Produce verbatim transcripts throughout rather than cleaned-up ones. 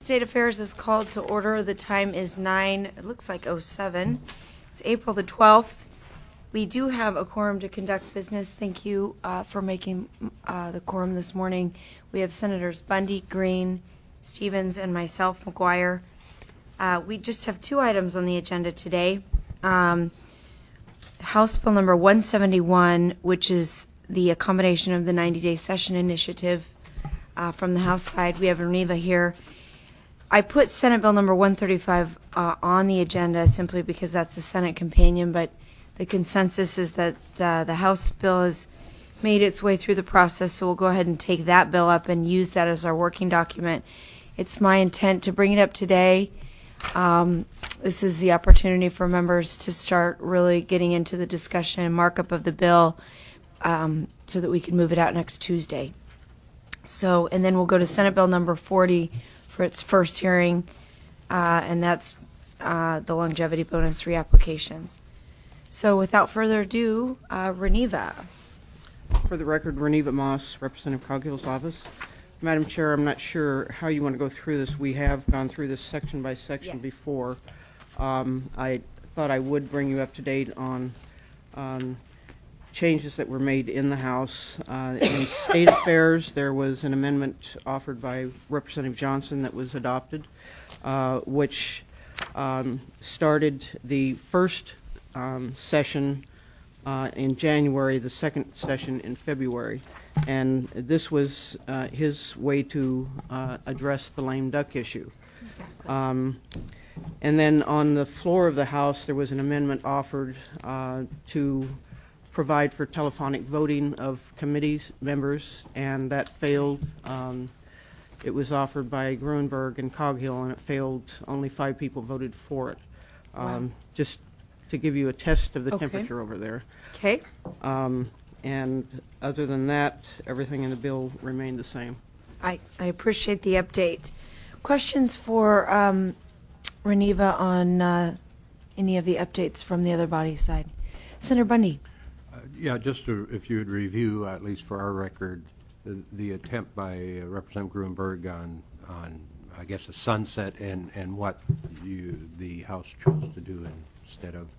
State Affairs is called to order. The time is nine, it looks like oh seven. It's April the twelfth. We do have a quorum to conduct business. Thank you uh, for making uh, the quorum this morning. We have Senators Bundy, Green, Stevens, and myself, McGuire. Uh, we just have two items on the agenda today. Um, House Bill number one seventy-one, which is the accommodation of the ninety-day session initiative uh, from the House side. We have Reneva here. I put Senate Bill number one thirty-five uh, on the agenda simply because that's the Senate companion, but the consensus is that uh, the House bill has made its way through the process, so we'll go ahead and take that bill up and use that as our working document. It's my intent to bring it up today. Um, this is the opportunity for members to start really getting into the discussion and markup of the bill um, so that we can move it out next Tuesday. So, and then we'll go to Senate Bill number forty for its first hearing, uh, and that's uh, the longevity bonus reapplications. So without further ado, uh, Reneva. For the record, Reneva Moss, Representative Coghill's office. Madam Chair, I'm not sure how you want to go through this. We have gone through this section by section yes. before. Um, I thought I would bring you up to date on um, changes that were made in the House. Uh, in State Affairs, there was an amendment offered by Representative Johnson that was adopted, uh, which um, started the first um, session uh, in January, the second session in February. And this was uh, his way to uh, address the lame duck issue. Exactly. Um, and then on the floor of the House, there was an amendment offered uh, to provide for telephonic voting of committee members, and that failed. Um, it was offered by Gruenberg and Coghill, and it failed. Only five people voted for it. Um, wow. Just to give you a test of the okay. temperature over there. Okay. Um, And other than that, everything in the bill remained the same. I, I appreciate the update. Questions for um, Reneva on uh, any of the updates from the other body side? Senator Bundy. Uh, yeah, just to, if you would review, at least for our record, the, the attempt by uh, Representative Gruenberg on, on, I guess, a sunset and, and what you, the House chose to do instead of.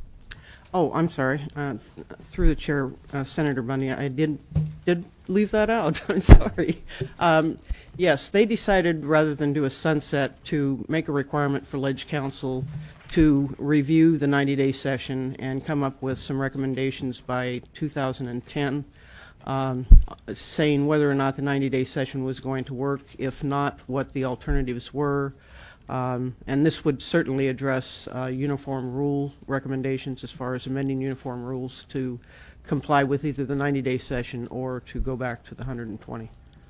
Oh, I'm sorry. Uh, through the chair, uh, Senator Bundy, I did did leave that out. I'm sorry. Um, yes, they decided rather than do a sunset to make a requirement for Ledge Council to review the ninety-day session and come up with some recommendations by two thousand ten, um, saying whether or not the ninety-day session was going to work, if not, what the alternatives were. Um, and this would certainly address uh, uniform rule recommendations as far as amending uniform rules to comply with either the ninety-day session or to go back to the one hundred twenty.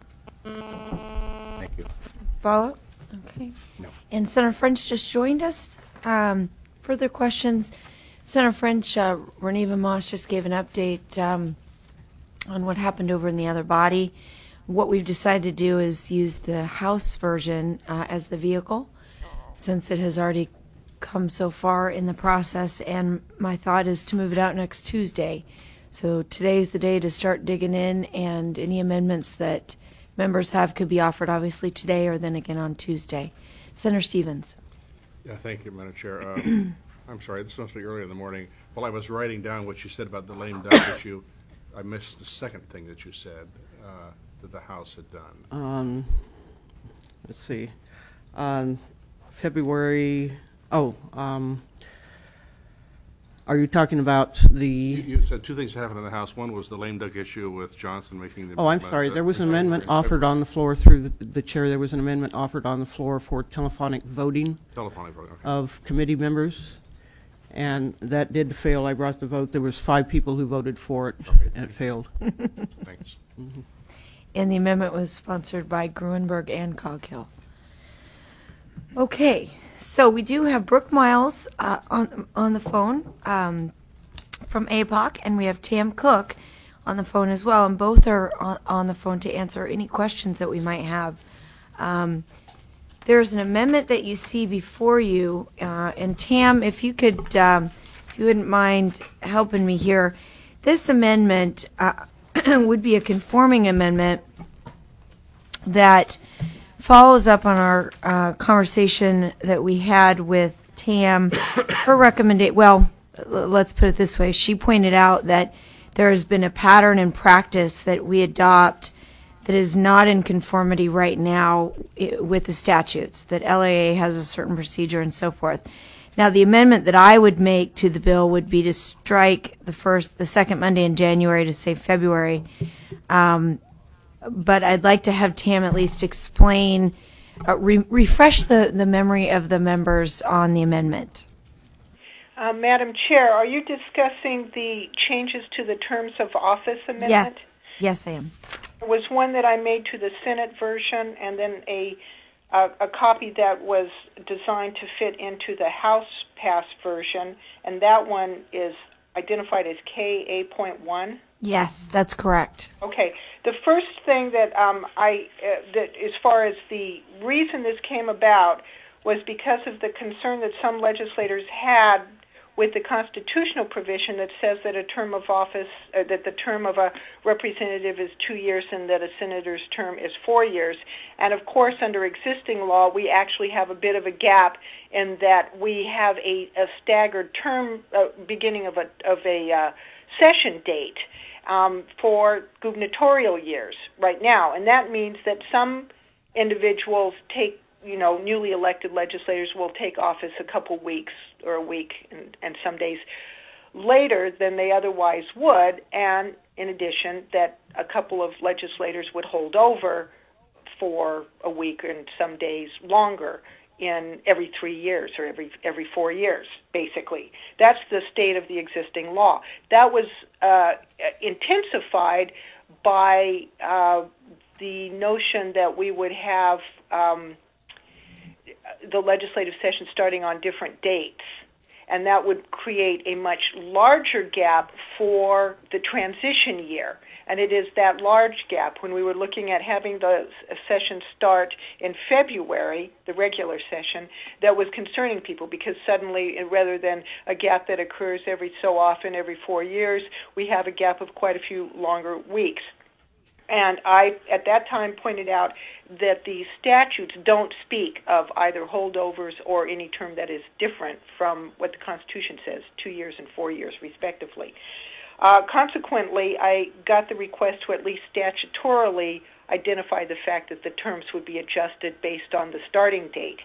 Thank you. Follow? Okay. No. And Senator French just joined us. Um, further questions? Senator French, uh, Reneva Moss just gave an update um, on what happened over in the other body. What we've decided to do is use the House version uh, as the vehicle, since it has already come so far in the process, and my thought is to move it out next Tuesday. So today's the day to start digging in, and any amendments that members have could be offered obviously today or then again on Tuesday. Senator Stevens. Yeah, thank you, Madam Chair. Uh, I'm sorry, this must be early in the morning. While I was writing down what you said about the lame duck issue, I missed the second thing that you said uh, that the House had done. Um, let's see. Um, February, oh, um, are you talking about the... You, you said two things happened in the House. One was the lame duck issue with Johnson making the... Oh, I'm sorry. There was an amendment offered on the floor through the, the chair. There was an amendment offered on the floor for telephonic voting, telephonic voting okay. of committee members, and that did fail. I brought the vote. There was five people who voted for it, okay, and it failed. Thanks. Mm-hmm. And the amendment was sponsored by Gruenberg and Coghill. Okay, so we do have Brooke Miles uh, on on the phone um, from A P O C, and we have Tam Cook on the phone as well, and both are on, on the phone to answer any questions that we might have. Um, there's an amendment that you see before you, uh, and Tam, if you could, um, if you wouldn't mind helping me here, this amendment uh, would be a conforming amendment that follows up on our uh, conversation that we had with Tam. Her recommendation, well, l- let's put it this way. She pointed out that there has been a pattern and practice that we adopt that is not in conformity right now i- with the statutes, that L A A has a certain procedure and so forth. Now, the amendment that I would make to the bill would be to strike the first, the second Monday in January to say February. Um, but I'd like to have Tam at least explain, uh, re- refresh the, the memory of the members on the amendment. Uh, Madam Chair, are you discussing the changes to the terms of office amendment? Yes, yes, I am. There was one that I made to the Senate version, and then a a, a copy that was designed to fit into the House passed version, and that one is identified as K A point one. Yes, that's correct. Okay. The first thing that um, I, uh, that as far as the reason this came about was because of the concern that some legislators had with the constitutional provision that says that a term of office, uh, that the term of a representative is two years and that a senator's term is four years. And of course, under existing law, we actually have a bit of a gap in that we have a, a staggered term, uh, beginning of a, of a uh, session date um, for gubernatorial years right now. And that means that some individuals take, you know, newly elected legislators will take office a couple weeks or a week and, and some days later than they otherwise would, and in addition, that a couple of legislators would hold over for a week and some days longer in every three years or every every four years, basically. That's the state of the existing law. That was uh, intensified by uh, the notion that we would have um, the legislative session starting on different dates, and that would create a much larger gap for the transition year. And it is that large gap when we were looking at having the session start in February, the regular session, that was concerning people, because suddenly, rather than a gap that occurs every so often, every four years, we have a gap of quite a few longer weeks. And I, at that time, pointed out that the statutes don't speak of either holdovers or any term that is different from what the Constitution says, two years and four years, respectively. Uh, consequently, I got the request to at least statutorily identify the fact that the terms would be adjusted based on the starting date.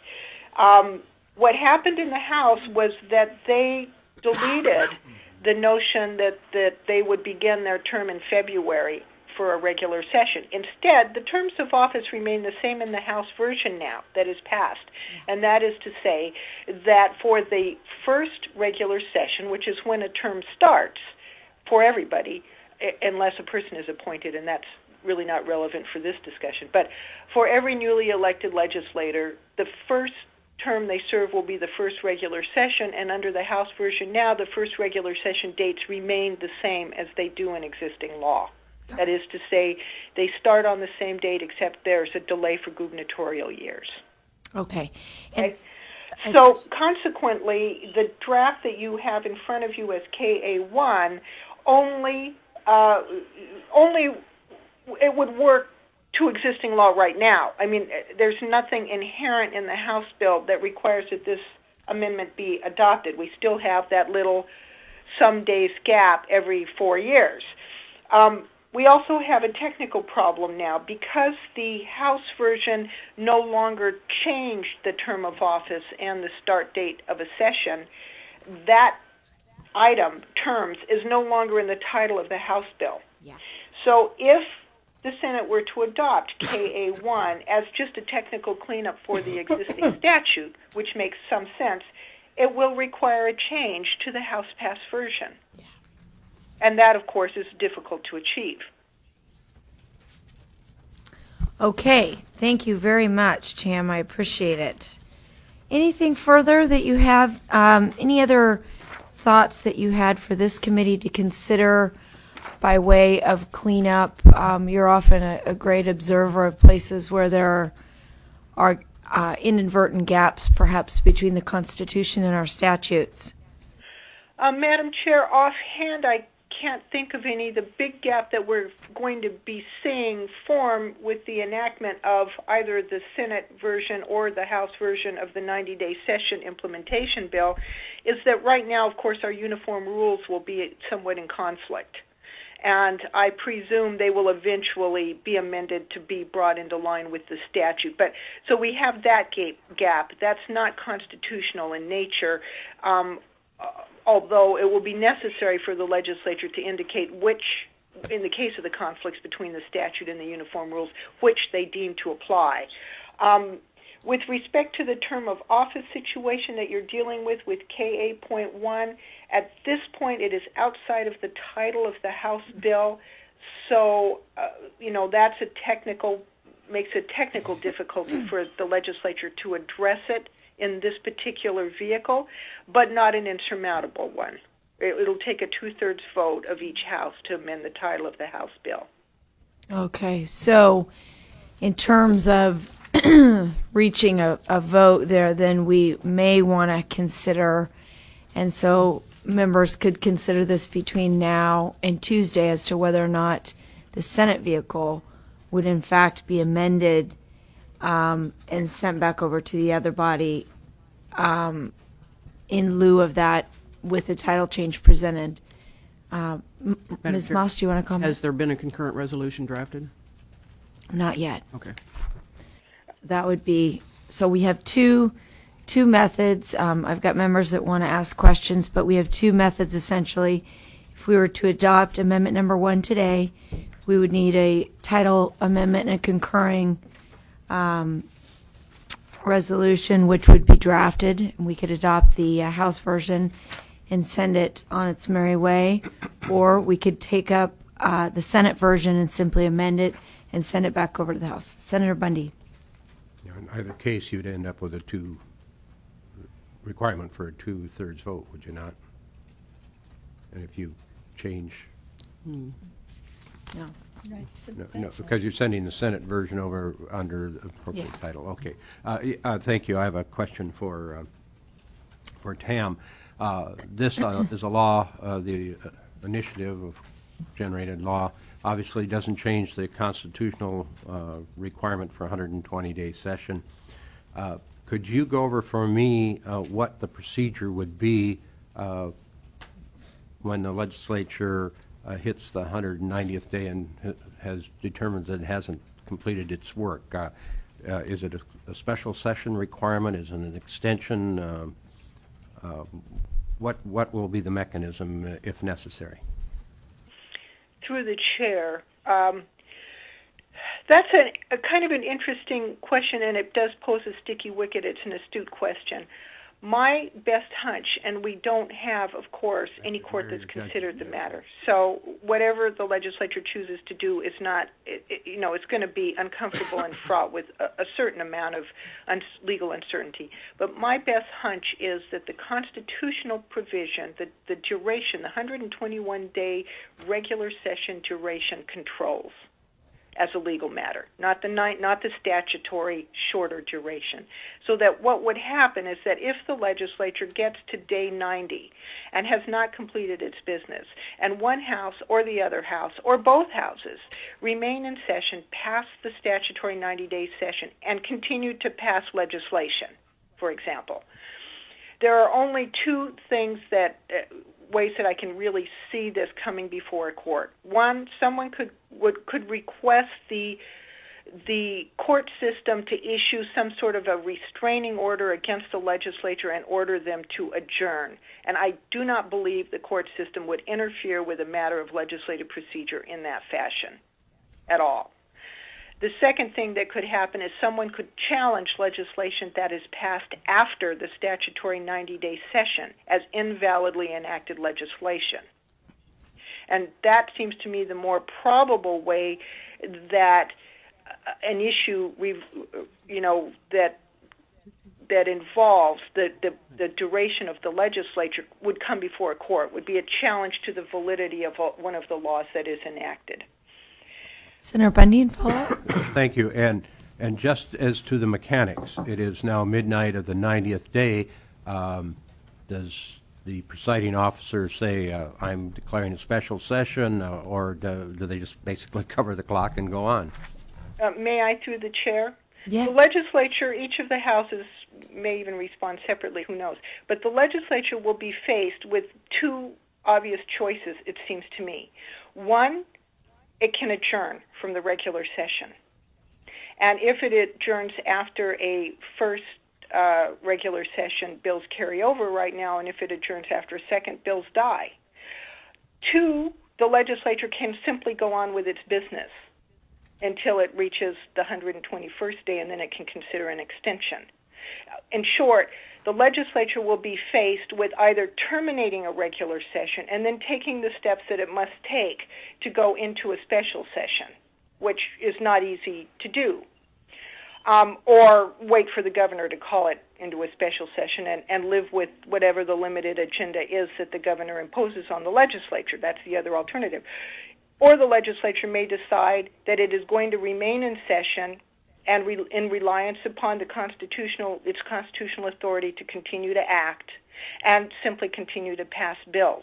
Um, what happened in the House was that they deleted the notion that, that they would begin their term in February for a regular session. Instead, the terms of office remain the same in the House version now that is passed, and that is to say that for the first regular session, which is when a term starts for everybody, unless a person is appointed, and that's really not relevant for this discussion, but for every newly elected legislator, the first term they serve will be the first regular session, and under the House version now, the first regular session dates remain the same as they do in existing law. That is to say, they start on the same date, except there's a delay for gubernatorial years. Okay. And okay. So consequently, the draft that you have in front of you as K A one only, uh, only it would work to existing law right now. I mean, there's nothing inherent in the House bill that requires that this amendment be adopted. We still have that little some days gap every four years. Um, We also have a technical problem now because the House version no longer changed the term of office and the start date of a session. That item, terms, is no longer in the title of the House bill. Yeah. So if the Senate were to adopt K A one as just a technical cleanup for the existing statute, which makes some sense, it will require a change to the House passed version. Yeah. And that, of course, is difficult to achieve. Okay. Thank you very much, Tam. I appreciate it. Anything further that you have? Um, any other thoughts that you had for this committee to consider by way of cleanup? Um, you're often a, a great observer of places where there are uh, inadvertent gaps, perhaps, between the Constitution and our statutes. Uh, Madam Chair, offhand, I can't think of any. The big gap that we're going to be seeing form with the enactment of either the Senate version or the House version of the ninety-day session implementation bill is that right now, of course, our uniform rules will be somewhat in conflict. And I presume they will eventually be amended to be brought into line with the statute. But so we have that gap. That's not constitutional in nature, um, although it will be necessary for the legislature to indicate which, in the case of the conflicts between the statute and the uniform rules, which they deem to apply. Um, With respect to the term of office situation that you're dealing with with K A point one, at this point it is outside of the title of the House bill, so uh, you know that's a technical makes a technical difficulty for the legislature to address it in this particular vehicle, but not an insurmountable one. It, it'll take a two-thirds vote of each House to amend the title of the House bill. Okay, so in terms of reaching a, a vote there, then we may want to consider, and so members could consider this between now and Tuesday as to whether or not the Senate vehicle would in fact be amended um, and sent back over to the other body um, in lieu of that with the title change presented. Uh, Miz Chair, Moss, do you want to comment? Has there been a concurrent resolution drafted? Not yet. Okay. So that would be, so we have two two methods. Um, I've got members that want to ask questions, but we have two methods essentially. If we were to adopt amendment number one today, we would need a title amendment and a concurring um, resolution, which would be drafted, and we could adopt the uh, House version and send it on its merry way, or we could take up uh, the Senate version and simply amend it and send it back over to the House. Senator Bundy. In either case, you'd end up with a two requirement for a two-thirds vote, would you not? And if you change, No. no, no, because you're sending the Senate version over under the appropriate Yeah. title. Okay. Uh, y- uh, thank you. I have a question for uh, for Tam. Uh, this uh, is a law. Uh, the uh, initiative of generated law obviously doesn't change the constitutional uh, requirement for a one hundred twenty day session. Uh, could you go over for me uh, what the procedure would be uh, when the legislature uh, hits the one hundred ninetieth day and ha- has determined that it hasn't completed its work? Uh, uh, is it a, a special session requirement? Is it an extension? Uh, uh, what what will be the mechanism uh, if necessary? Through the chair, um, that's a, a kind of an interesting question, and it does pose a sticky wicket. It's an astute question. My best hunch, and we don't have, of course, any court that's considered the matter. So whatever the legislature chooses to do is not, it, it, you know, it's going to be uncomfortable and fraught with a, a certain amount of un- legal uncertainty. But my best hunch is that the constitutional provision, the, the duration, the one hundred twenty-one day regular session duration controls as a legal matter, not the ni- not the statutory shorter duration. So that what would happen is that if the legislature gets to day ninety and has not completed its business, and one house or the other house or both houses remain in session past the statutory ninety day session and continue to pass legislation, for example, there are only two things that uh, ways that I can really see this coming before a court. One, someone could would could request the the court system to issue some sort of a restraining order against the legislature and order them to adjourn. And I do not believe the court system would interfere with a matter of legislative procedure in that fashion at all. The second thing that could happen is someone could challenge legislation that is passed after the statutory ninety day session as invalidly enacted legislation. And that seems to me the more probable way that uh, an issue, you know, that that involves the, the, the duration of the legislature would come before a court, would be a challenge to the validity of one of the laws that is enacted. Senator Bundy, and follow up? Thank you. And and just as to the mechanics, it is now midnight of the ninetieth day. Um, does the presiding officer say, uh, I'm declaring a special session, uh, or do, do they just basically cover the clock and go on? Uh, may I, through the chair? Yeah. The legislature, each of the houses may even respond separately, who knows. But the legislature will be faced with two obvious choices, it seems to me. One, it can adjourn from the regular session. And if it adjourns after a first uh, regular session, bills carry over right now, and if it adjourns after a second, bills die. Two, the legislature can simply go on with its business until it reaches the one hundred twenty-first day, and then it can consider an extension. In short, the legislature will be faced with either terminating a regular session and then taking the steps that it must take to go into a special session, which is not easy to do, um, or wait for the governor to call it into a special session and, and live with whatever the limited agenda is that the governor imposes on the legislature. That's the other alternative. Or the legislature may decide that it is going to remain in session and re- in reliance upon the constitutional, its constitutional authority to continue to act and simply continue to pass bills.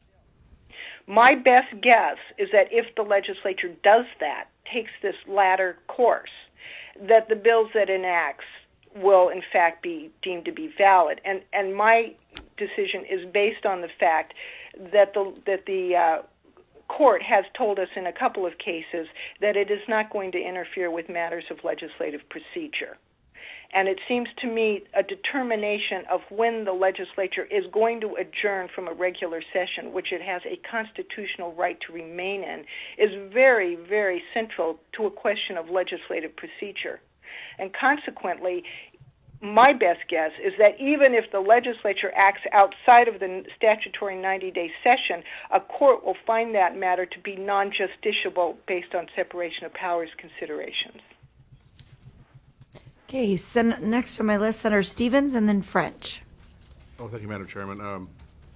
My best guess is that if the legislature does that, takes this latter course, that the bills that it enacts will in fact be deemed to be valid. And and my decision is based on the fact that the that the uh, court has told us in a couple of cases that it is not going to interfere with matters of legislative procedure. And it seems to me a determination of when the legislature is going to adjourn from a regular session, which it has a constitutional right to remain in, is very, very central to a question of legislative procedure. And consequently, my best guess is that even if the legislature acts outside of the statutory ninety-day session, a court will find that matter to be non-justiciable based on separation of powers considerations. Okay, sen- next on my list, Senator Stevens and then French. Oh, thank you, Madam Chairman. Um,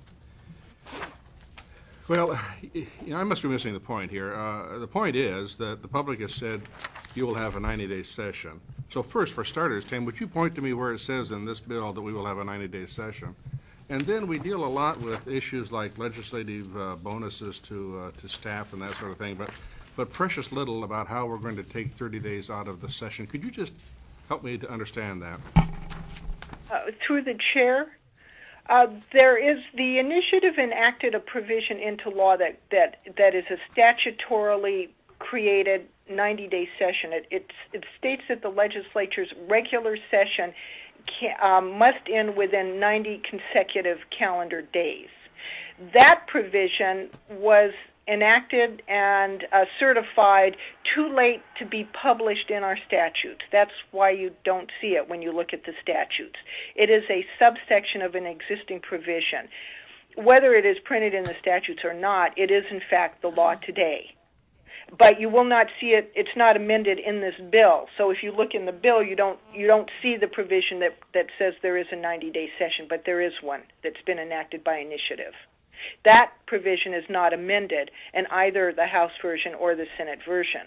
well, you know, I must be missing the point here. Uh, the point is that the public has said you will have a ninety-day session. So first, for starters, Tim, would you point to me where it says in this bill that we will have a ninety-day session? And then we deal a lot with issues like legislative uh, bonuses to uh, to staff and that sort of thing, but but precious little about how we're going to take thirty days out of the session. Could you just help me to understand that? Uh, through the chair, uh, there is the initiative enacted a provision into law that that that is a statutorily created ninety-day session. It, it, it states that the legislature's regular session can, um, must end within ninety consecutive calendar days. That provision was enacted and uh, certified too late to be published in our statutes. That's why you don't see it when you look at the statutes. It is a subsection of an existing provision. Whether it is printed in the statutes or not, it is in fact the law today. But you will not see it, it's not amended in this bill. So if you look in the bill, you don't you don't see the provision that, that says there is a ninety-day session, but there is one that's been enacted by initiative. That provision is not amended in either the House version or the Senate version.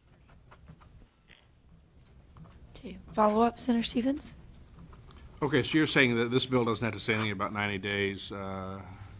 Okay, follow up, Senator Stevens? Okay, so you're saying that this bill doesn't have to say anything about ninety days. Uh,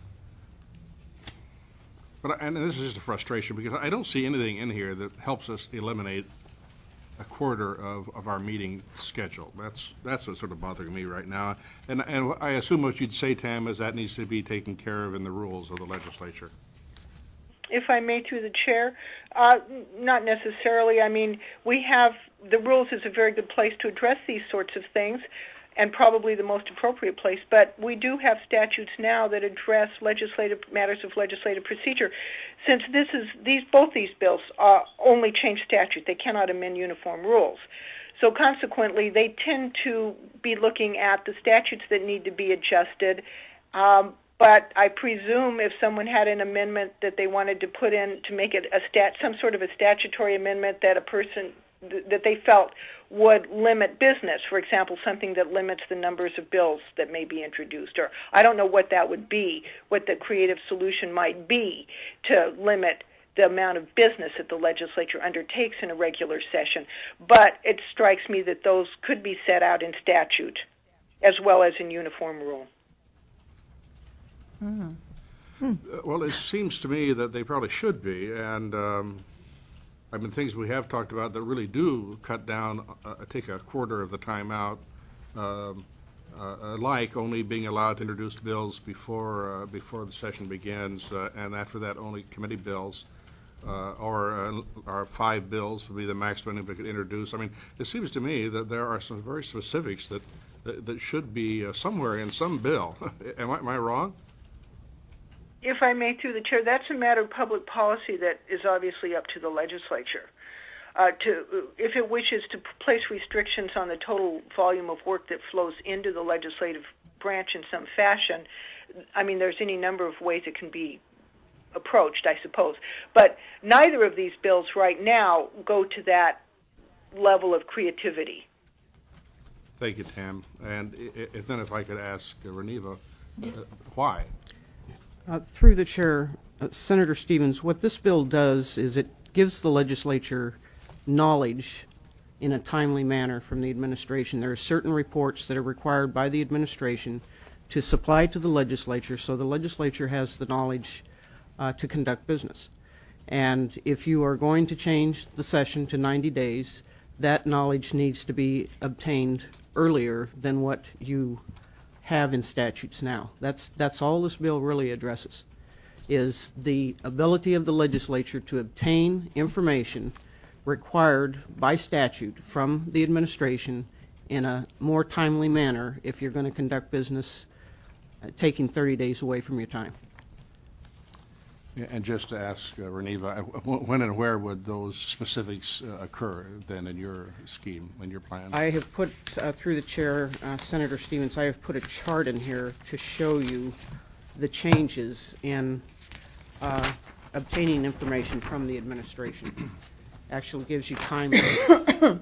but and this is just a frustration because I don't see anything in here that helps us eliminate a quarter of, of our meeting schedule. That's that's what's sort of bothering me right now. And and I assume what you'd say, Tam, is that needs to be taken care of in the rules of the legislature. If I may, through the chair, uh, not necessarily. I mean, we have, the rules is a very good place to address these sorts of things, and probably the most appropriate place, but we do have statutes now that address legislative matters of legislative procedure. Since this is these both these bills uh, only change statute, they cannot amend uniform rules. So consequently, they tend to be looking at the statutes that need to be adjusted. Um, but I presume if someone had an amendment that they wanted to put in to make it a stat, some sort of a statutory amendment that a person that they felt would limit business, for example, something that limits the numbers of bills that may be introduced, or I don't know what that would be, what the creative solution might be to limit the amount of business that the legislature undertakes in a regular session. But it strikes me that those could be set out in statute as well as in uniform rule. Uh, Well, it seems to me that they probably should be, and um, I mean, things we have talked about that really do cut down, uh, take a quarter of the time out, um, uh, like only being allowed to introduce bills before, uh, before the session begins, uh, and after that, only committee bills, uh, or, uh, or five bills would be the maximum we could introduce. I mean, it seems to me that there are some very specifics that, that, that should be uh, somewhere in some bill. Am I, am I wrong? If I may, through the chair, that's a matter of public policy that is obviously up to the legislature. Uh, to, if it wishes to place restrictions on the total volume of work that flows into the legislative branch in some fashion, I mean, there's any number of ways it can be approached, I suppose. But neither of these bills right now go to that level of creativity. Thank you, Tam. And i- i- if then if I could ask uh, Reneva, uh, why? Uh, Through the chair, uh, Senator Stevens, what this bill does is it gives the legislature knowledge in a timely manner from the administration. There are certain reports that are required by the administration to supply to the legislature, so the legislature has the knowledge uh, to conduct business. And if you are going to change the session to ninety days, that knowledge needs to be obtained earlier than what you have in statutes now. That's, that's all this bill really addresses, is the ability of the legislature to obtain information required by statute from the administration in a more timely manner if you're going to conduct business uh, taking thirty days away from your time. Yeah, and just to ask uh, Reneva, uh, wh- when and where would those specifics uh, occur then in your scheme, in your plan? I have put, uh, through the chair, uh, Senator Stevens, I have put a chart in here to show you the changes in uh, obtaining information from the administration. Actually gives you time. Uh,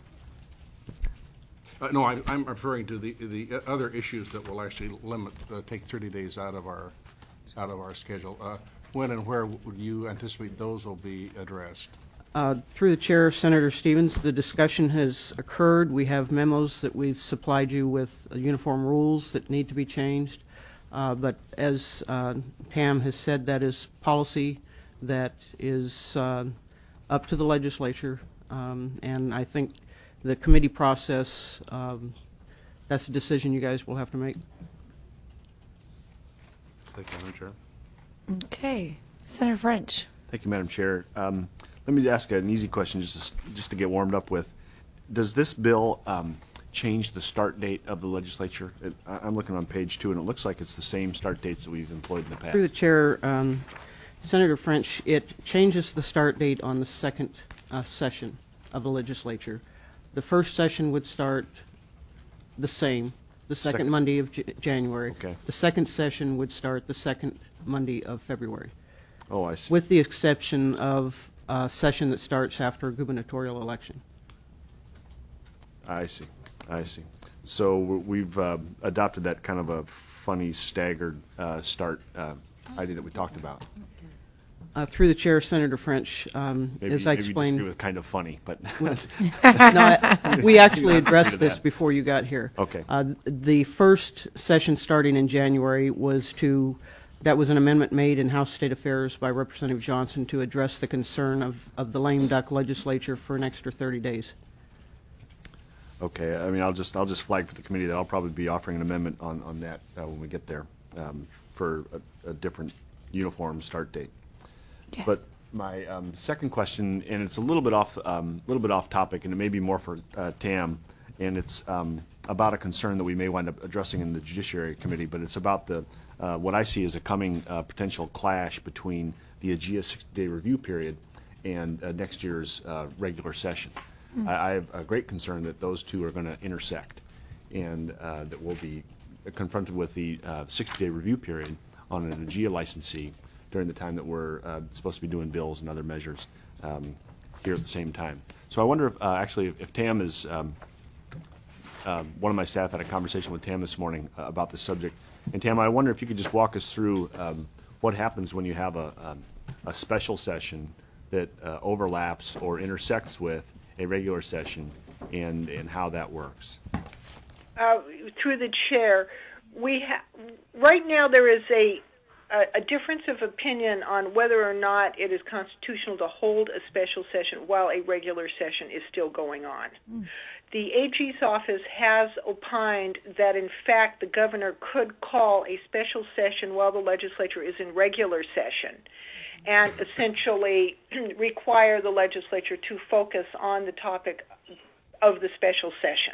no, I, I'm referring to the the uh, other issues that will actually limit, uh, take thirty days out of our out of our schedule. Uh, when and where would you anticipate those will be addressed? Uh, through the chair, Senator Stevens, the discussion has occurred. We have memos that we've supplied you with uh, uniform rules that need to be changed. Uh, but as uh, Tam has said, that is policy that is uh, up to the legislature. Um, and I think the committee process, um, that's a decision you guys will have to make. Thank you, Madam Chair. Okay. Senator French. Thank you, Madam Chair. Um, let me ask an easy question just to, s- just to get warmed up with. Does this bill um, change the start date of the legislature? It, I- I'm looking on page two, and it looks like it's the same start dates that we've employed in the past. Through the chair, um, Senator French, it changes the start date on the second uh, session of the legislature. The first session would start the same, the second, Second. Monday of J- January. Okay. The second session would start the second Monday of February, Oh, I see. with the exception of a session that starts after a gubernatorial election. I see. I see. So w- we've uh, adopted that kind of a funny staggered uh, start uh, idea that we talked about. Uh, through the chair, Senator French, um, Maybe, as I maybe you disagree explained, with kind of funny, but no, I, we actually You addressed agree to this that. before you got here. Okay. Uh, the first session starting in January was to, that was an amendment made in House State Affairs by Representative Johnson to address the concern of, of the lame duck legislature for an extra thirty days. okay. I mean, I'll just I'll just flag for the committee that I'll probably be offering an amendment on on that uh, when we get there um, for a, a different uniform start date. Yes. But my um, second question, and it's a little bit off, um, little bit off topic, and it may be more for uh, Tam, and it's um, about a concern that we may wind up addressing in the Judiciary Committee. But it's about the uh, what I see as a coming uh, potential clash between the A G I A sixty-day review period and uh, next year's uh, regular session. I, I have a great concern that those two are going to intersect, and uh, that we'll be confronted with the uh, sixty-day review period on an A G I A licensee during the time that we're uh, supposed to be doing bills and other measures um, here at the same time. So I wonder if, uh, actually, if, if Tam is, um, uh, one of my staff had a conversation with Tam this morning uh, about this subject. And Tam, I wonder if you could just walk us through um, what happens when you have a, um, a special session that uh, overlaps or intersects with a regular session, and, and how that works. Uh, through the chair, we ha- right now there is a a, a difference of opinion on whether or not it is constitutional to hold a special session while a regular session is still going on. Mm. The A G's office has opined that, in fact, the governor could call a special session while the legislature is in regular session and essentially require the legislature to focus on the topic of the special session.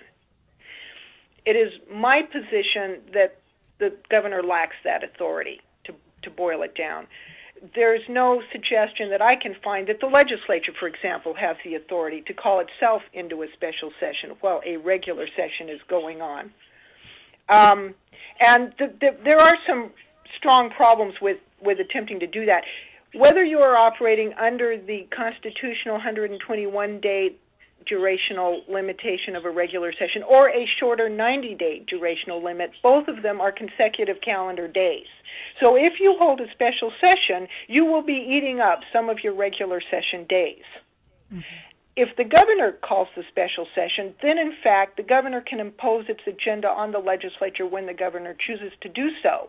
It is my position that the governor lacks that authority, to, to boil it down. There's no suggestion that I can find that the legislature, for example, has the authority to call itself into a special session while a regular session is going on. Um, and the, the, there are some strong problems with, with attempting to do that. Whether you are operating under the constitutional one hundred twenty-one day durational limitation of a regular session or a shorter ninety day durational limit, both of them are consecutive calendar days. So if you hold a special session, you will be eating up some of your regular session days. Mm-hmm. If the governor calls the special session, then in fact the governor can impose its agenda on the legislature when the governor chooses to do so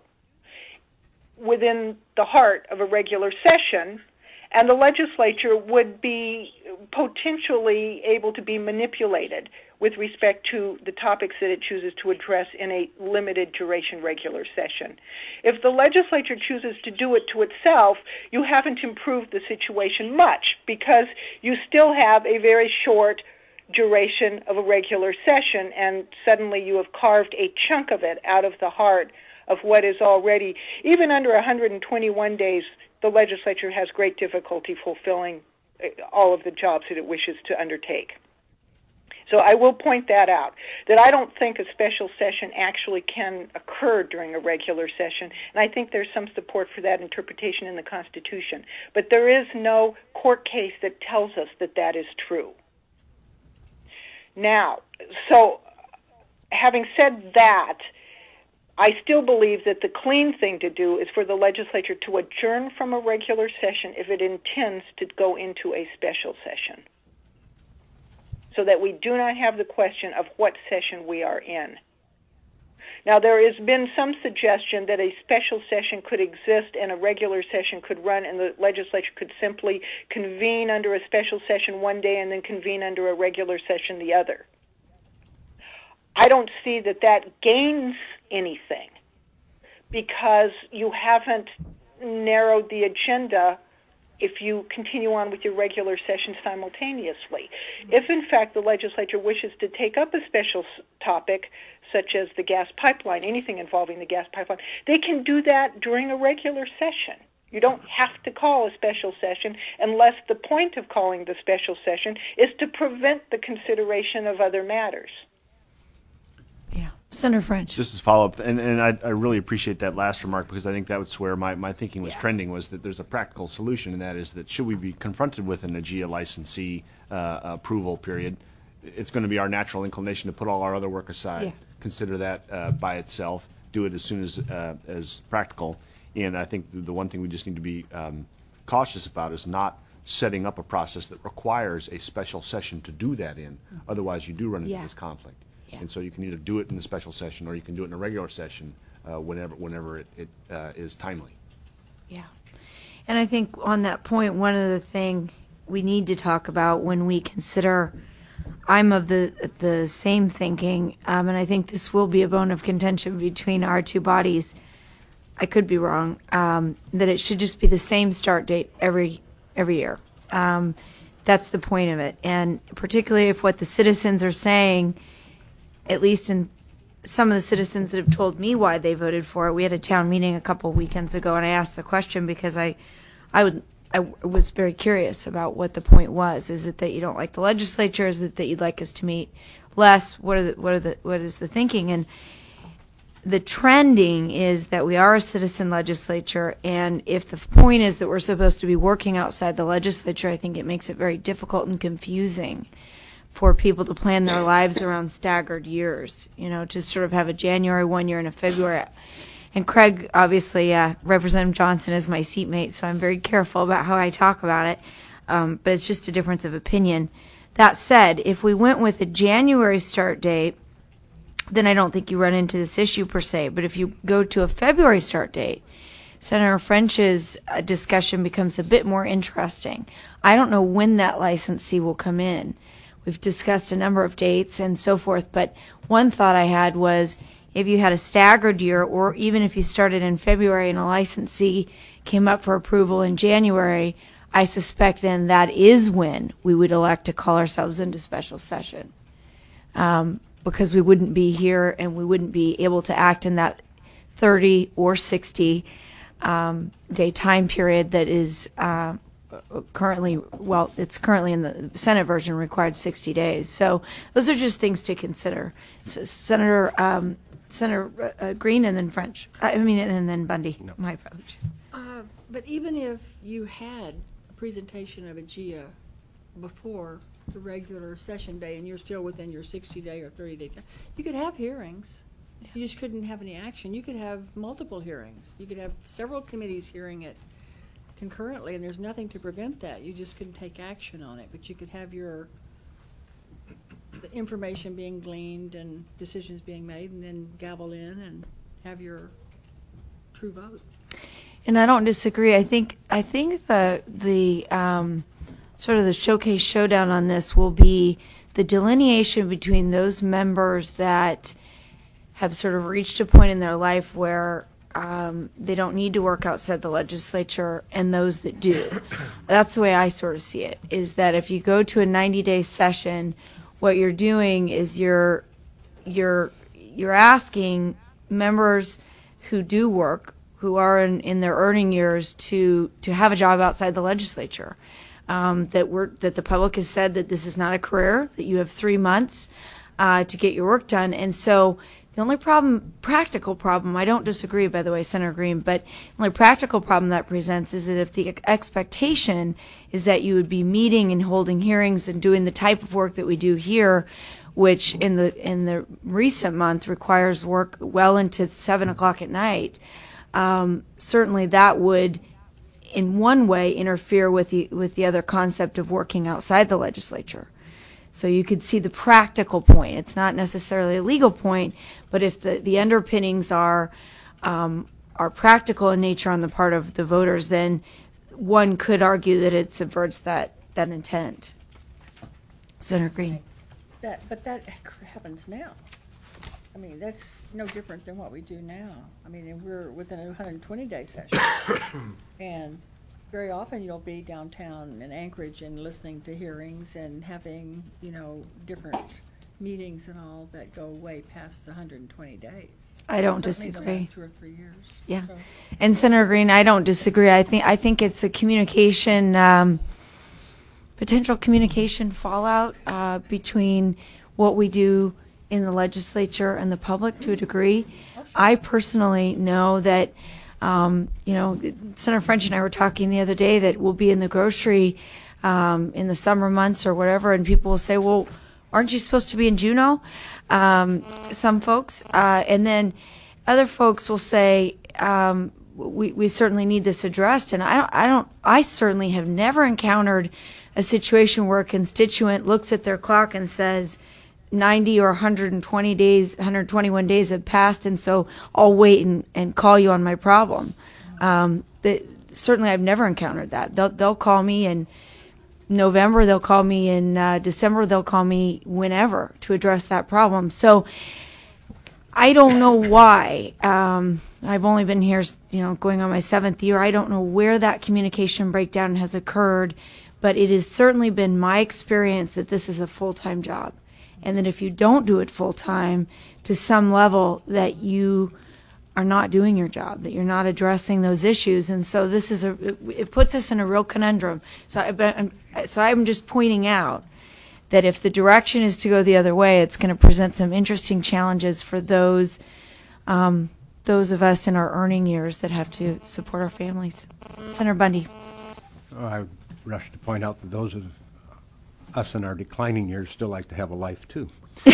within the heart of a regular session, and the legislature would be potentially able to be manipulated with respect to the topics that it chooses to address in a limited duration regular session. If the legislature chooses to do it to itself, you haven't improved the situation much, because you still have a very short duration of a regular session, and suddenly you have carved a chunk of it out of the heart of what is already, even under one hundred twenty-one days, the legislature has great difficulty fulfilling all of the jobs that it wishes to undertake. So I will point that out, that I don't think a special session actually can occur during a regular session, and I think there's some support for that interpretation in the Constitution. But there is no court case that tells us that that is true. Now, so having said that, I still believe that the clean thing to do is for the legislature to adjourn from a regular session if it intends to go into a special session, so that we do not have the question of what session we are in. Now, there has been some suggestion that a special session could exist and a regular session could run, and the legislature could simply convene under a special session one day and then convene under a regular session the other. I don't see that that gains anything, because you haven't narrowed the agenda if you continue on with your regular session simultaneously. If, in fact, the legislature wishes to take up a special topic, such as the gas pipeline, anything involving the gas pipeline, they can do that during a regular session. You don't have to call a special session unless the point of calling the special session is to prevent the consideration of other matters. Yeah. Senator French. Just as follow-up, and, and I, I really appreciate that last remark, because I think that was where my, my thinking was yeah. trending, was that there's a practical solution, and that is that should we be confronted with an A G I A licensee uh, approval period, it's going to be our natural inclination to put all our other work aside, yeah. consider that uh, by itself, do it as soon as uh, as practical. And I think the, the one thing we just need to be um, cautious about is not setting up a process that requires a special session to do that in. Mm-hmm. Otherwise, you do run into yeah. this conflict. Yeah. And so you can either do it in a special session or you can do it in a regular session uh, whenever whenever it, it uh, is timely. Yeah. And I think on that point, one of the things we need to talk about when we consider, I'm of the the same thinking, um, and I think this will be a bone of contention between our two bodies. I could be wrong, um, that it should just be the same start date every every year. Um, that's the point of it. And particularly if what the citizens are saying, at least in some of the citizens that have told me why they voted for it. We had a town meeting a couple of weekends ago, and I asked the question because I, I would, I was very curious about what the point was. Is it that you don't like the legislature? Is it that you'd like us to meet less? What are the, what are the, what is the thinking? And the trending is that we are a citizen legislature, and if the point is that we're supposed to be working outside the legislature, I think it makes it very difficult and confusing for people to plan their lives around staggered years, you know, to sort of have a January one year and a February. And Craig, obviously, uh, Representative Johnson is my seatmate, so I'm very careful about how I talk about it, um, but it's just a difference of opinion. That said, if we went with a January start date, then I don't think you run into this issue per se, but if you go to a February start date, Senator French's uh, discussion becomes a bit more interesting. I don't know when that licensee will come in. We've discussed a number of dates and so forth, but one thought I had was if you had a staggered year, or even if you started in February and a licensee came up for approval in January, I suspect then that is when we would elect to call ourselves into special session. Um, because we wouldn't be here and we wouldn't be able to act in that thirty or sixty um, day time period that is uh, currently, well, it's currently in the Senate version required sixty days. So those are just things to consider. S- Senator um, Senator uh, Green and then French. I mean, and then Bundy. No. My apologies. Uh, but even if you had a presentation of a G I A before the regular session day and you're still within your sixty day or thirty day time, you could have hearings. You just couldn't have any action. You could have multiple hearings. You could have several committees hearing it concurrently, and there's nothing to prevent that. You just couldn't take action on it, but you could have your the information being gleaned and decisions being made, and then gavel in and have your true vote. And I don't disagree. I think I think the the um, sort of the showcase showdown on this will be the delineation between those members that have sort of reached a point in their life where um, they don't need to work outside the legislature and those that do. That's the way I sort of see it, is that if you go to a ninety day session, what you're doing is you're you're you're asking members who do work, who are in, in their earning years, to to have a job outside the legislature. Um, that we're that the public has said that this is not a career, that you have three months uh, to get your work done. And so the only problem, practical problem, I don't disagree, by the way, Senator Green, but the only practical problem that presents is that if the expectation is that you would be meeting and holding hearings and doing the type of work that we do here, which in the in the recent month requires work well into seven o'clock at night, um, certainly that would, in one way, interfere with the with the other concept of working outside the legislature. So you could see the practical point. It's not necessarily a legal point, but if the, the underpinnings are um, are practical in nature on the part of the voters, then one could argue that it subverts that, that intent. Senator Green. That, but that happens now. I mean, that's no different than what we do now. I mean, and we're within a one hundred twenty day session. And very often you'll be downtown in Anchorage and listening to hearings and having, you know, different meetings and all that go way past the one hundred twenty days. I don't Certainly disagree. The last two or three years. Yeah. So. And Senator Green, I don't disagree. I think I think it's a communication, um, potential communication fallout uh, between what we do in the legislature and the public to a degree. I personally know that, um, you know, Senator French and I were talking the other day that we'll be in the grocery um, in the summer months or whatever, and people will say, well, aren't you supposed to be in Juneau? Um, some folks. Uh, and then other folks will say, um, we, we certainly need this addressed. And I don't, I don't, I certainly have never encountered a situation where a constituent looks at their clock and says, ninety or one hundred twenty days, one hundred twenty-one days have passed, and so I'll wait and, and call you on my problem. Um, the, certainly, I've never encountered that. They'll, they'll call me in November, they'll call me in uh, December, they'll call me whenever to address that problem. So I don't know why. Um, I've only been here, you know, going on my seventh year. I don't know where that communication breakdown has occurred, but it has certainly been my experience that this is a full-time job. And that if you don't do it full-time, to some level, that you are not doing your job, that you're not addressing those issues. And so this is a, it, it puts us in a real conundrum. So, I, but I'm, so I'm just pointing out that if the direction is to go the other way, it's going to present some interesting challenges for those um, those of us in our earning years that have to support our families. Senator Bundy. Oh, I rush to point out that those of us in our declining years still like to have a life too.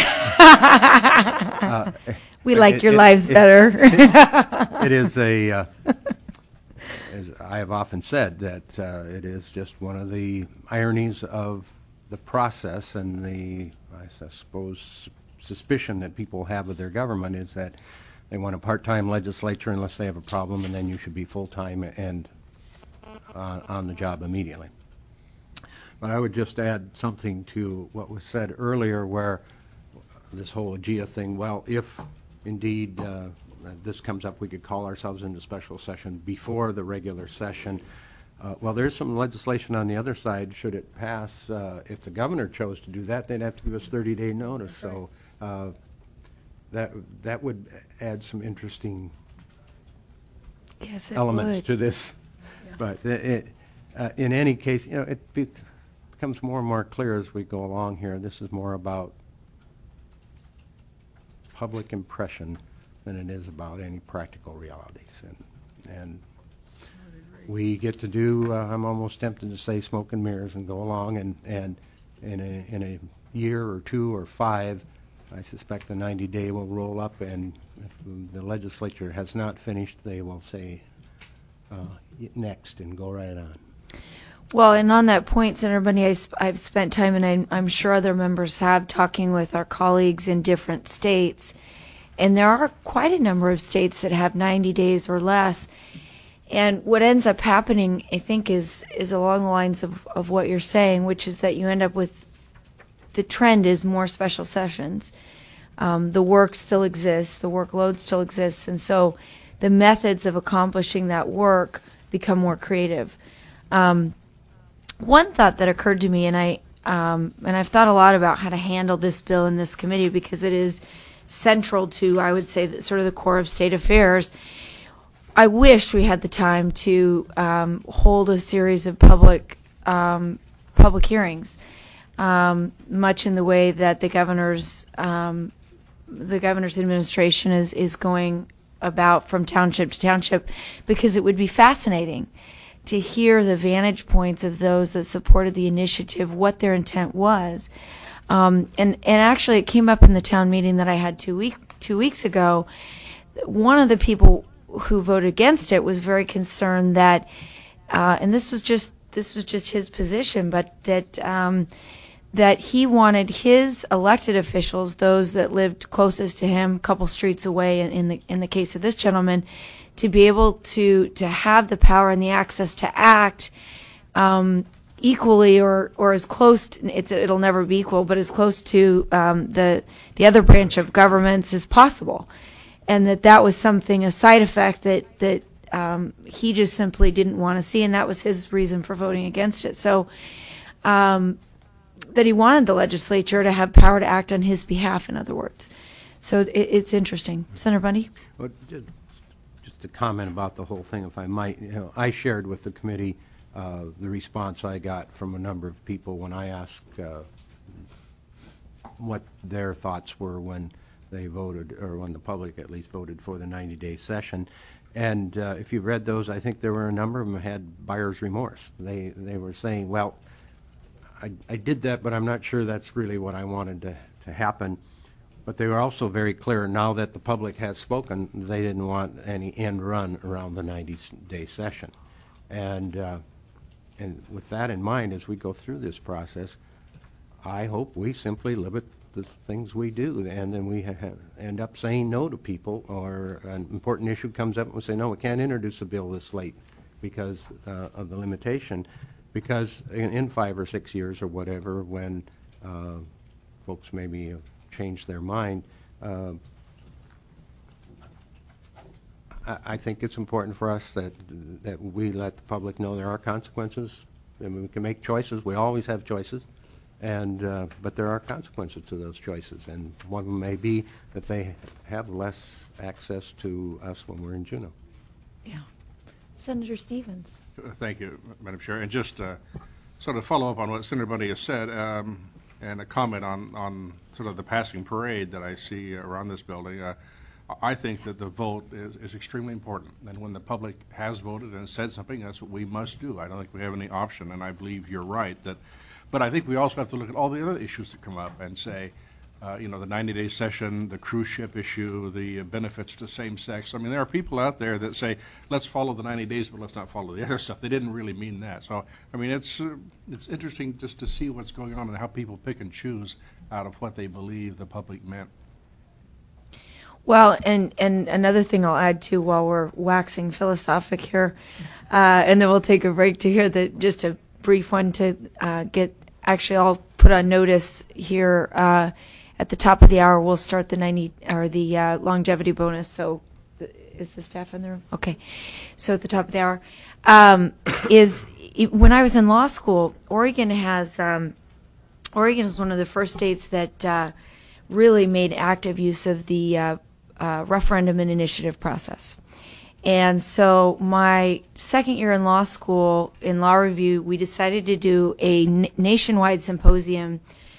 uh, we like it, your it, lives it, better. it, it is a, uh, as I have often said, that uh, it is just one of the ironies of the process, and the, I suppose, suspicion that people have of their government is that they want a part-time legislature unless they have a problem, and then you should be full-time and uh, on the job immediately. But I would just add something to what was said earlier, where this whole AGIA thing, well, if indeed uh, this comes up, we could call ourselves into special session before the regular session. Uh, well, there's some legislation on the other side. Should it pass, uh, if the governor chose to do that, they'd have to give us thirty day notice. So uh, that that would add some interesting Yes, it elements would. to this. Yeah. But it, it, uh, in any case, you know, it be, becomes more and more clear as we go along here. This is more about public impression than it is about any practical realities. And, and we get to do, uh, I'm almost tempted to say smoke and mirrors and go along, and, and in, a, in a year or two or five, I suspect the ninety day will roll up, and if the legislature has not finished, they will say uh, next and go right on. Well, and on that point, Senator Bundy, I sp- I've spent time, and I'm, I'm sure other members have, talking with our colleagues in different states. And there are quite a number of states that have ninety days or less. And what ends up happening, I think, is is along the lines of, of what you're saying, which is that you end up with, the trend is more special sessions. Um, the work still exists, the workload still exists, and so the methods of accomplishing that work become more creative. Um, one thought that occurred to me, and I um, and I've thought a lot about how to handle this bill in this committee, because it is central to, I would say, the, sort of the core of state affairs. I wish we had the time to um, hold a series of public um, public hearings, um, much in the way that the governor's um, the governor's administration is is going about from township to township, because it would be fascinating to hear the vantage points of those that supported the initiative, what their intent was. Um, and, and actually, it came up in the town meeting that I had two week two weeks ago. One of the people who voted against it was very concerned that, uh, and this was just this was just his position, but that um, that he wanted his elected officials, those that lived closest to him, a couple streets away, in, in the in the case of this gentleman, to be able to to have the power and the access to act um, equally or or as close to, it's it'll never be equal, but as close to um, the the other branch of governments as possible, and that that was something, a side effect that that um, he just simply didn't want to see, and that was his reason for voting against it. So um, that he wanted the legislature to have power to act on his behalf, in other words. So it, it's interesting. Senator Bundy? Well, just, just a comment about the whole thing, if I might. You know, I shared with the committee uh, the response I got from a number of people when I asked uh, what their thoughts were when they voted, or when the public at least voted for the ninety day session. And uh, if you read those, I think there were a number of them had buyer's remorse. They they were saying, well, I, I did that, but I'm not sure that's really what I wanted to, to happen. But they were also very clear, now that the public has spoken, they didn't want any end run around the ninety day session. And, uh, and with that in mind, as we go through this process, I hope we simply limit the things we do, and then we ha end up saying no to people, or an important issue comes up and we say, no, we can't introduce a bill this late because uh, of the limitation. Because in, in five or six years or whatever, when uh, folks maybe have changed their mind, uh, I, I think it's important for us that that we let the public know there are consequences. I mean, we can make choices. We always have choices, and uh, but there are consequences to those choices. And one of them may be that they have less access to us when we're in Juneau. Yeah. Senator Stevens. Thank you, Madam Chair. And just uh, sort of follow up on what Senator Bundy has said, um, and a comment on, on sort of the passing parade that I see around this building. Uh, I think that the vote is, is extremely important. And when the public has voted and said something, that's what we must do. I don't think we have any option, and I believe you're right. That, but I think we also have to look at all the other issues that come up and say, Uh, you know, the ninety day session, the cruise ship issue, the uh, benefits to same sex. I mean, there are people out there that say, let's follow the ninety days, but let's not follow the other stuff. They didn't really mean that. So, I mean, it's uh, it's interesting just to see what's going on and how people pick and choose out of what they believe the public meant. Well, and, and another thing I'll add too while we're waxing philosophic here, uh, and then we'll take a break to hear the, just a brief one to uh, get, actually I'll put on notice here uh, at the top of the hour we'll start the ninety, or the uh, longevity bonus, so is the staff in the room? Okay. So at the top of the hour, um, is when I was in law school, Oregon has, um, Oregon is one of the first states that uh, really made active use of the uh, uh, referendum and initiative process. And so my second year in law school, in law review, we decided to do a n- nationwide symposium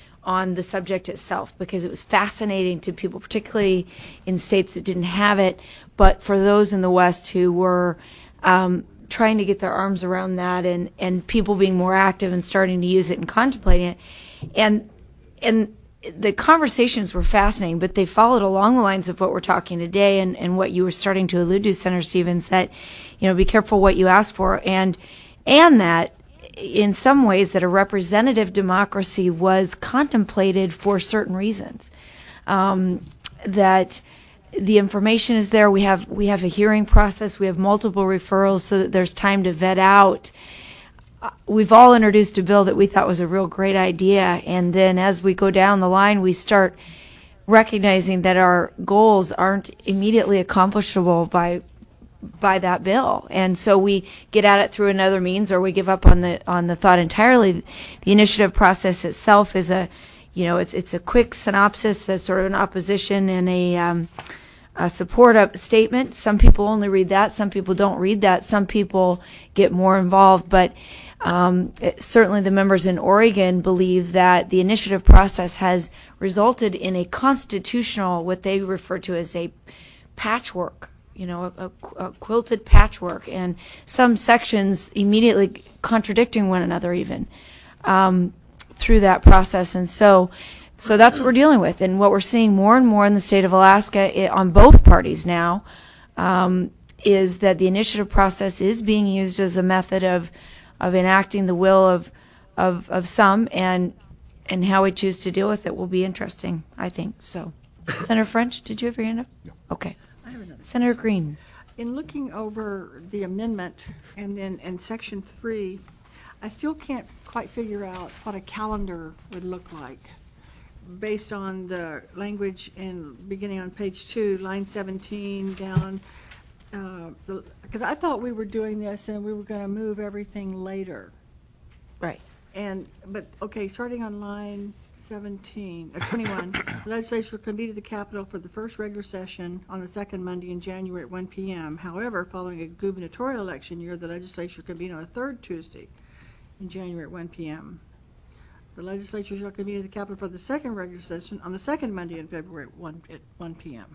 on the subject itself because it was fascinating to people, particularly in states that didn't have it, but for those in the West who were um, trying to get their arms around that, and, and people being more active and starting to use it and contemplating it. And and the conversations were fascinating, but they followed along the lines of what we're talking today and, and what you were starting to allude to, Senator Stevens, that, you know, be careful what you ask for, and and that in some ways that a representative democracy was contemplated for certain reasons. Um, that the information is there. We have we have a hearing process. We have multiple referrals so that there's time to vet out. Uh, we've all introduced a bill that we thought was a real great idea, and then as we go down the line, we start recognizing that our goals aren't immediately accomplishable by by that bill, and so we get at it through another means, or we give up on the on the thought entirely. The initiative process itself is a, you know, it's it's a quick synopsis, a sort of an opposition and a, um, a support up statement. Some people only read that. Some people don't read that. Some people get more involved, but um, it, certainly the members in Oregon believe that the initiative process has resulted in a constitutional, what they refer to as a patchwork. You know, a, a, a quilted patchwork, and some sections immediately contradicting one another even um, through that process. And so so that's what we're dealing with. And what we're seeing more and more in the state of Alaska it, on both parties now um, is that the initiative process is being used as a method of of enacting the will of of, of some, and and how we choose to deal with it will be interesting, I think. So, Senator French, did you have your hand up? No. Okay. Senator Green. In looking over the amendment and then in section three, I still can't quite figure out what a calendar would look like based on the language in beginning on page two, line seventeen down. Because uh, I thought we were doing this and we were going to move everything later. Right. And but okay, starting on line seventeen, uh, twenty-one, the legislature will convene at the Capitol for the first regular session on the second Monday in January at one p m However, following a gubernatorial election year, the legislature convene on the third Tuesday in January at one p m The legislature shall convene at the Capitol for the second regular session on the second Monday in February at one at one p m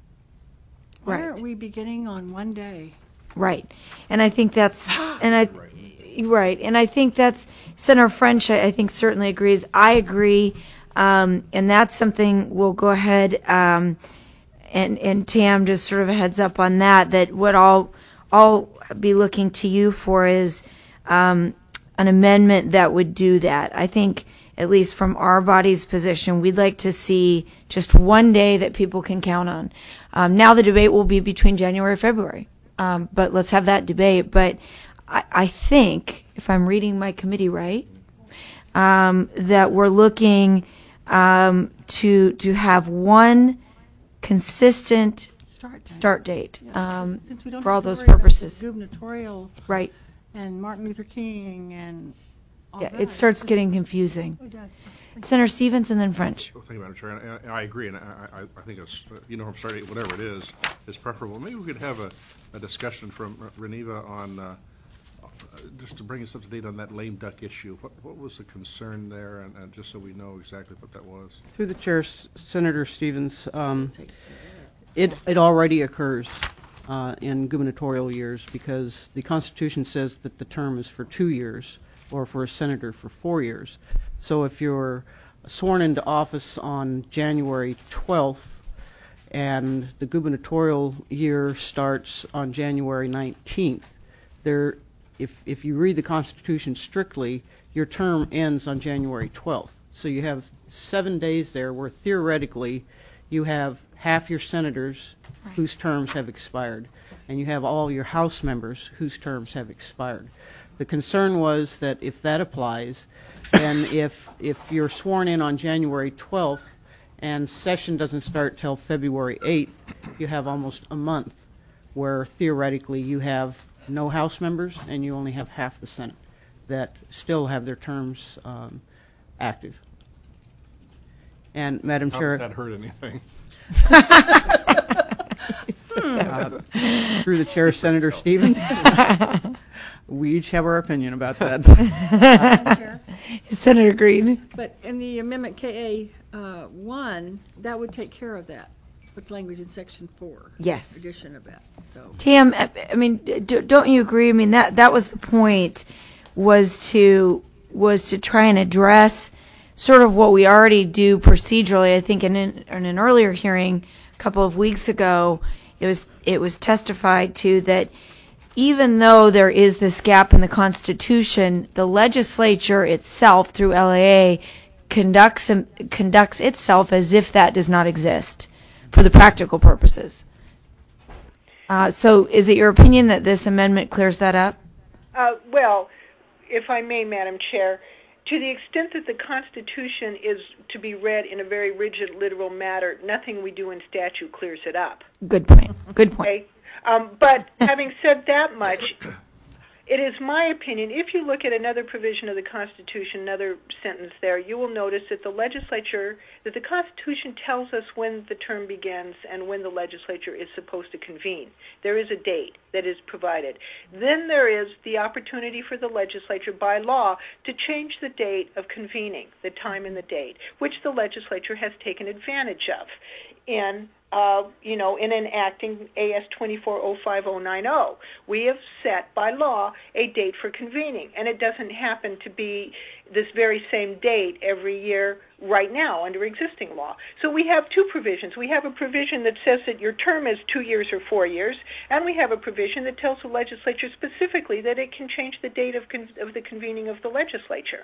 Why Right. aren't we beginning on one day? Right. And I think that's, and I, right. And I think that's, Senator French, I, I think certainly agrees. I agree. Um, and that's something we'll go ahead, um, and, and Tam, just sort of a heads up on that, that what I'll, I'll be looking to you for is, um, an amendment that would do that. I think, at least from our body's position, we'd like to see just one day that people can count on. Um, now the debate will be between January and February, um, but let's have that debate. But I, I think, if I'm reading my committee right, um, that we're looking um, to to have one consistent Start date. start date Yeah, um, since we don't for all have to those worry about the purposes. gubernatorial Right. and Martin Luther King and all Yeah, that. it starts getting confusing. It does. Senator Stevens and then French. Well, thank you, Madam Chair, and and I agree, and I, I, I think it's, uh, you know, I'm sorry, whatever it is, is preferable. Maybe we could have a, a discussion from Reneva on, uh, uh, just to bring us up to date on that lame duck issue. What, what was the concern there, and, and just so we know exactly what that was? Through the chair, S- Senator Stevens, um, it, it already occurs uh, in gubernatorial years because the Constitution says that the term is for two years or for a senator for four years. So if you're sworn into office on January twelfth and the gubernatorial year starts on January nineteenth, there, if, if you read the Constitution strictly, your term ends on January twelfth. So you have seven days there where theoretically you have half your senators Right. whose terms have expired, and you have all your House members whose terms have expired. The concern was that if that applies, then if if you're sworn in on January twelfth and session doesn't start till February eighth, you have almost a month where theoretically you have no House members and you only have half the Senate that still have their terms um, active. And Madam How Chair, does that hurt anything? uh, through the chair, Senator Stevens, we each have our opinion about that. Senator Green. But in the amendment K A uh, one, that would take care of that with language in section four. Yes. Addition of that. So Tam, I I mean, d- don't you agree? I mean, that, that was the point, was to, was to try and address sort of what we already do procedurally. I think in an, in an earlier hearing a couple of weeks ago, it was, it was testified to that even though there is this gap in the Constitution, the legislature itself, through L A A, conducts, conducts itself as if that does not exist for the practical purposes. Uh, so is it your opinion that this amendment clears that up? Uh, well, if I may, Madam Chair, to the extent that the Constitution is to be read in a very rigid, literal manner, nothing we do in statute clears it up. Good point. Good point. Okay? Um, but having said that much, it is my opinion, if you look at another provision of the Constitution, another sentence there, you will notice that the legislature, that the Constitution tells us when the term begins and when the legislature is supposed to convene. There is a date that is provided. Then there is the opportunity for the legislature by law to change the date of convening, the time and the date, which the legislature has taken advantage of in Uh, you know, in enacting A S twenty-four oh five oh nine oh. We have set by law a date for convening, and it doesn't happen to be this very same date every year right now under existing law. So we have two provisions. We have a provision that says that your term is two years or four years, and we have a provision that tells the legislature specifically that it can change the date of, con- of the convening of the legislature.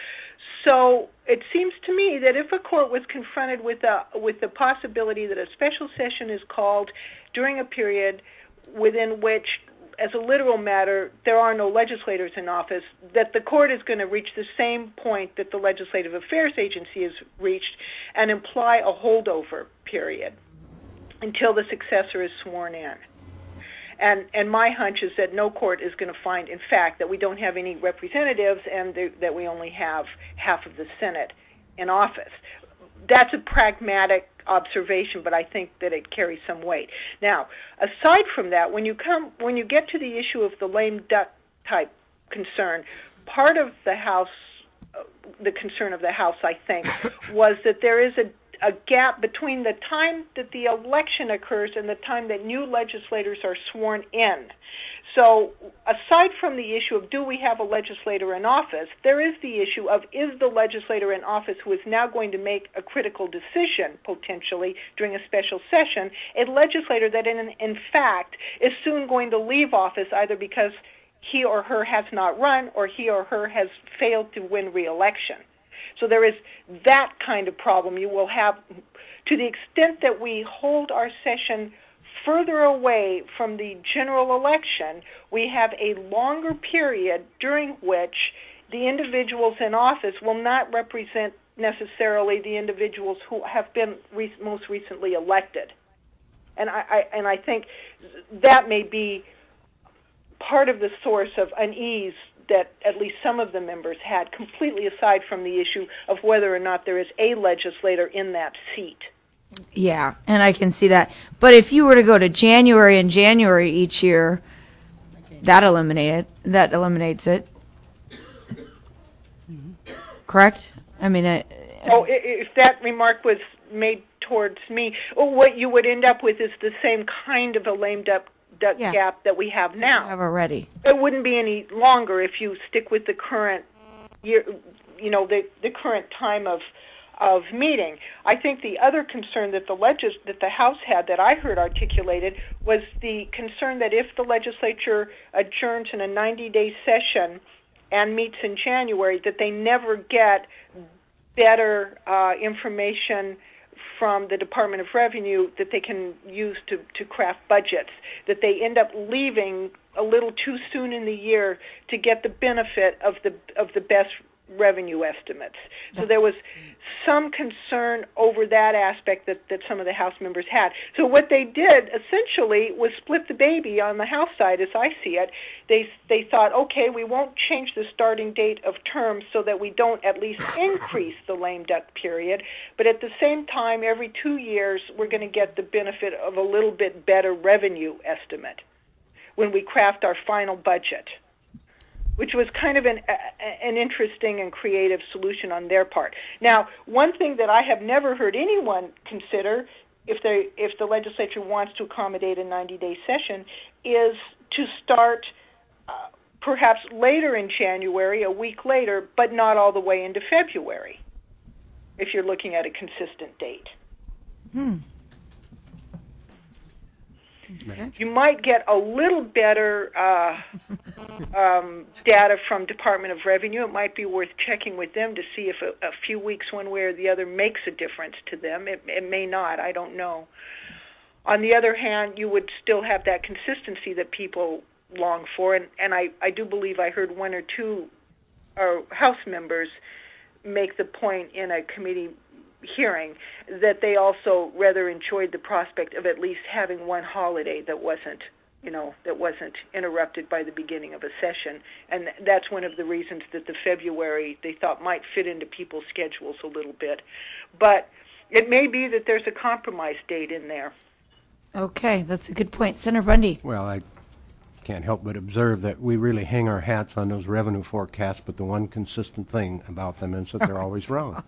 So it seems to me that if a court was confronted with a, with the possibility that a special session is called during a period within which, as a literal matter, there are no legislators in office, that the court is going to reach the same point that the Legislative Affairs Agency has reached and imply a holdover period until the successor is sworn in. And and my hunch is that no court is going to find, in fact, that we don't have any representatives and th- that we only have half of the Senate in office. That's a pragmatic observation, but I think that it carries some weight. Now, aside from that, when you come when you get to the issue of the lame duck type concern, part of the House, uh, the concern of the House, I think, was that there is a a gap between the time that the election occurs and the time that new legislators are sworn in. So aside from the issue of do we have a legislator in office, there is the issue of is the legislator in office who is now going to make a critical decision, potentially, during a special session, a legislator that in, in fact is soon going to leave office either because he or her has not run or he or her has failed to win re-election. So there is that kind of problem you will have to the extent that we hold our session further away from the general election. We have a longer period during which the individuals in office will not represent necessarily the individuals who have been re- most recently elected. And I, I and I think that may be part of the source of unease that at least some of the members had, completely aside from the issue of whether or not there is a legislator in that seat. Yeah, and I can see that. But if you were to go to January and January each year, that eliminate it. That eliminates it. Correct? I mean, I, Oh, if that remark was made towards me, oh, what you would end up with is the same kind of a lame duck duck Yeah. gap that we have now. have already. It wouldn't be any longer if you stick with the current year, you know, the the current time of of meeting. I think the other concern that the legis that the House had that I heard articulated was the concern that if the legislature adjourns in a ninety-day session and meets in January, that they never get better uh, information from the Department of Revenue that they can use to, to craft budgets, that they end up leaving a little too soon in the year to get the benefit of the of the best revenue estimates. So there was some concern over that aspect that, that some of the House members had. So what they did essentially was split the baby on the House side, as I see it. They they thought, okay, we won't change the starting date of terms so that we don't at least increase the lame duck period, but at the same time, every two years, we're going to get the benefit of a little bit better revenue estimate when we craft our final budget, which was kind of an an interesting and creative solution on their part. Now, one thing that I have never heard anyone consider, if they if the legislature wants to accommodate a ninety-day session, is to start uh, perhaps later in January, a week later, but not all the way into February, if you're looking at a consistent date. Hmm. You might get a little better uh, um, data from Department of Revenue. It might be worth checking with them to see if a, a few weeks one way or the other makes a difference to them. It, it may not. I don't know. On the other hand, you would still have that consistency that people long for, and, and I, I do believe I heard one or two uh, House members make the point in a committee hearing that they also rather enjoyed the prospect of at least having one holiday that wasn't, you know, that wasn't interrupted by the beginning of a session. And that's one of the reasons that the February they thought might fit into people's schedules a little bit. But it may be that there's a compromise date in there. Okay, that's a good point. Senator Bundy. Well, I can't help but observe that we really hang our hats on those revenue forecasts, but the one consistent thing about them is that they're always wrong.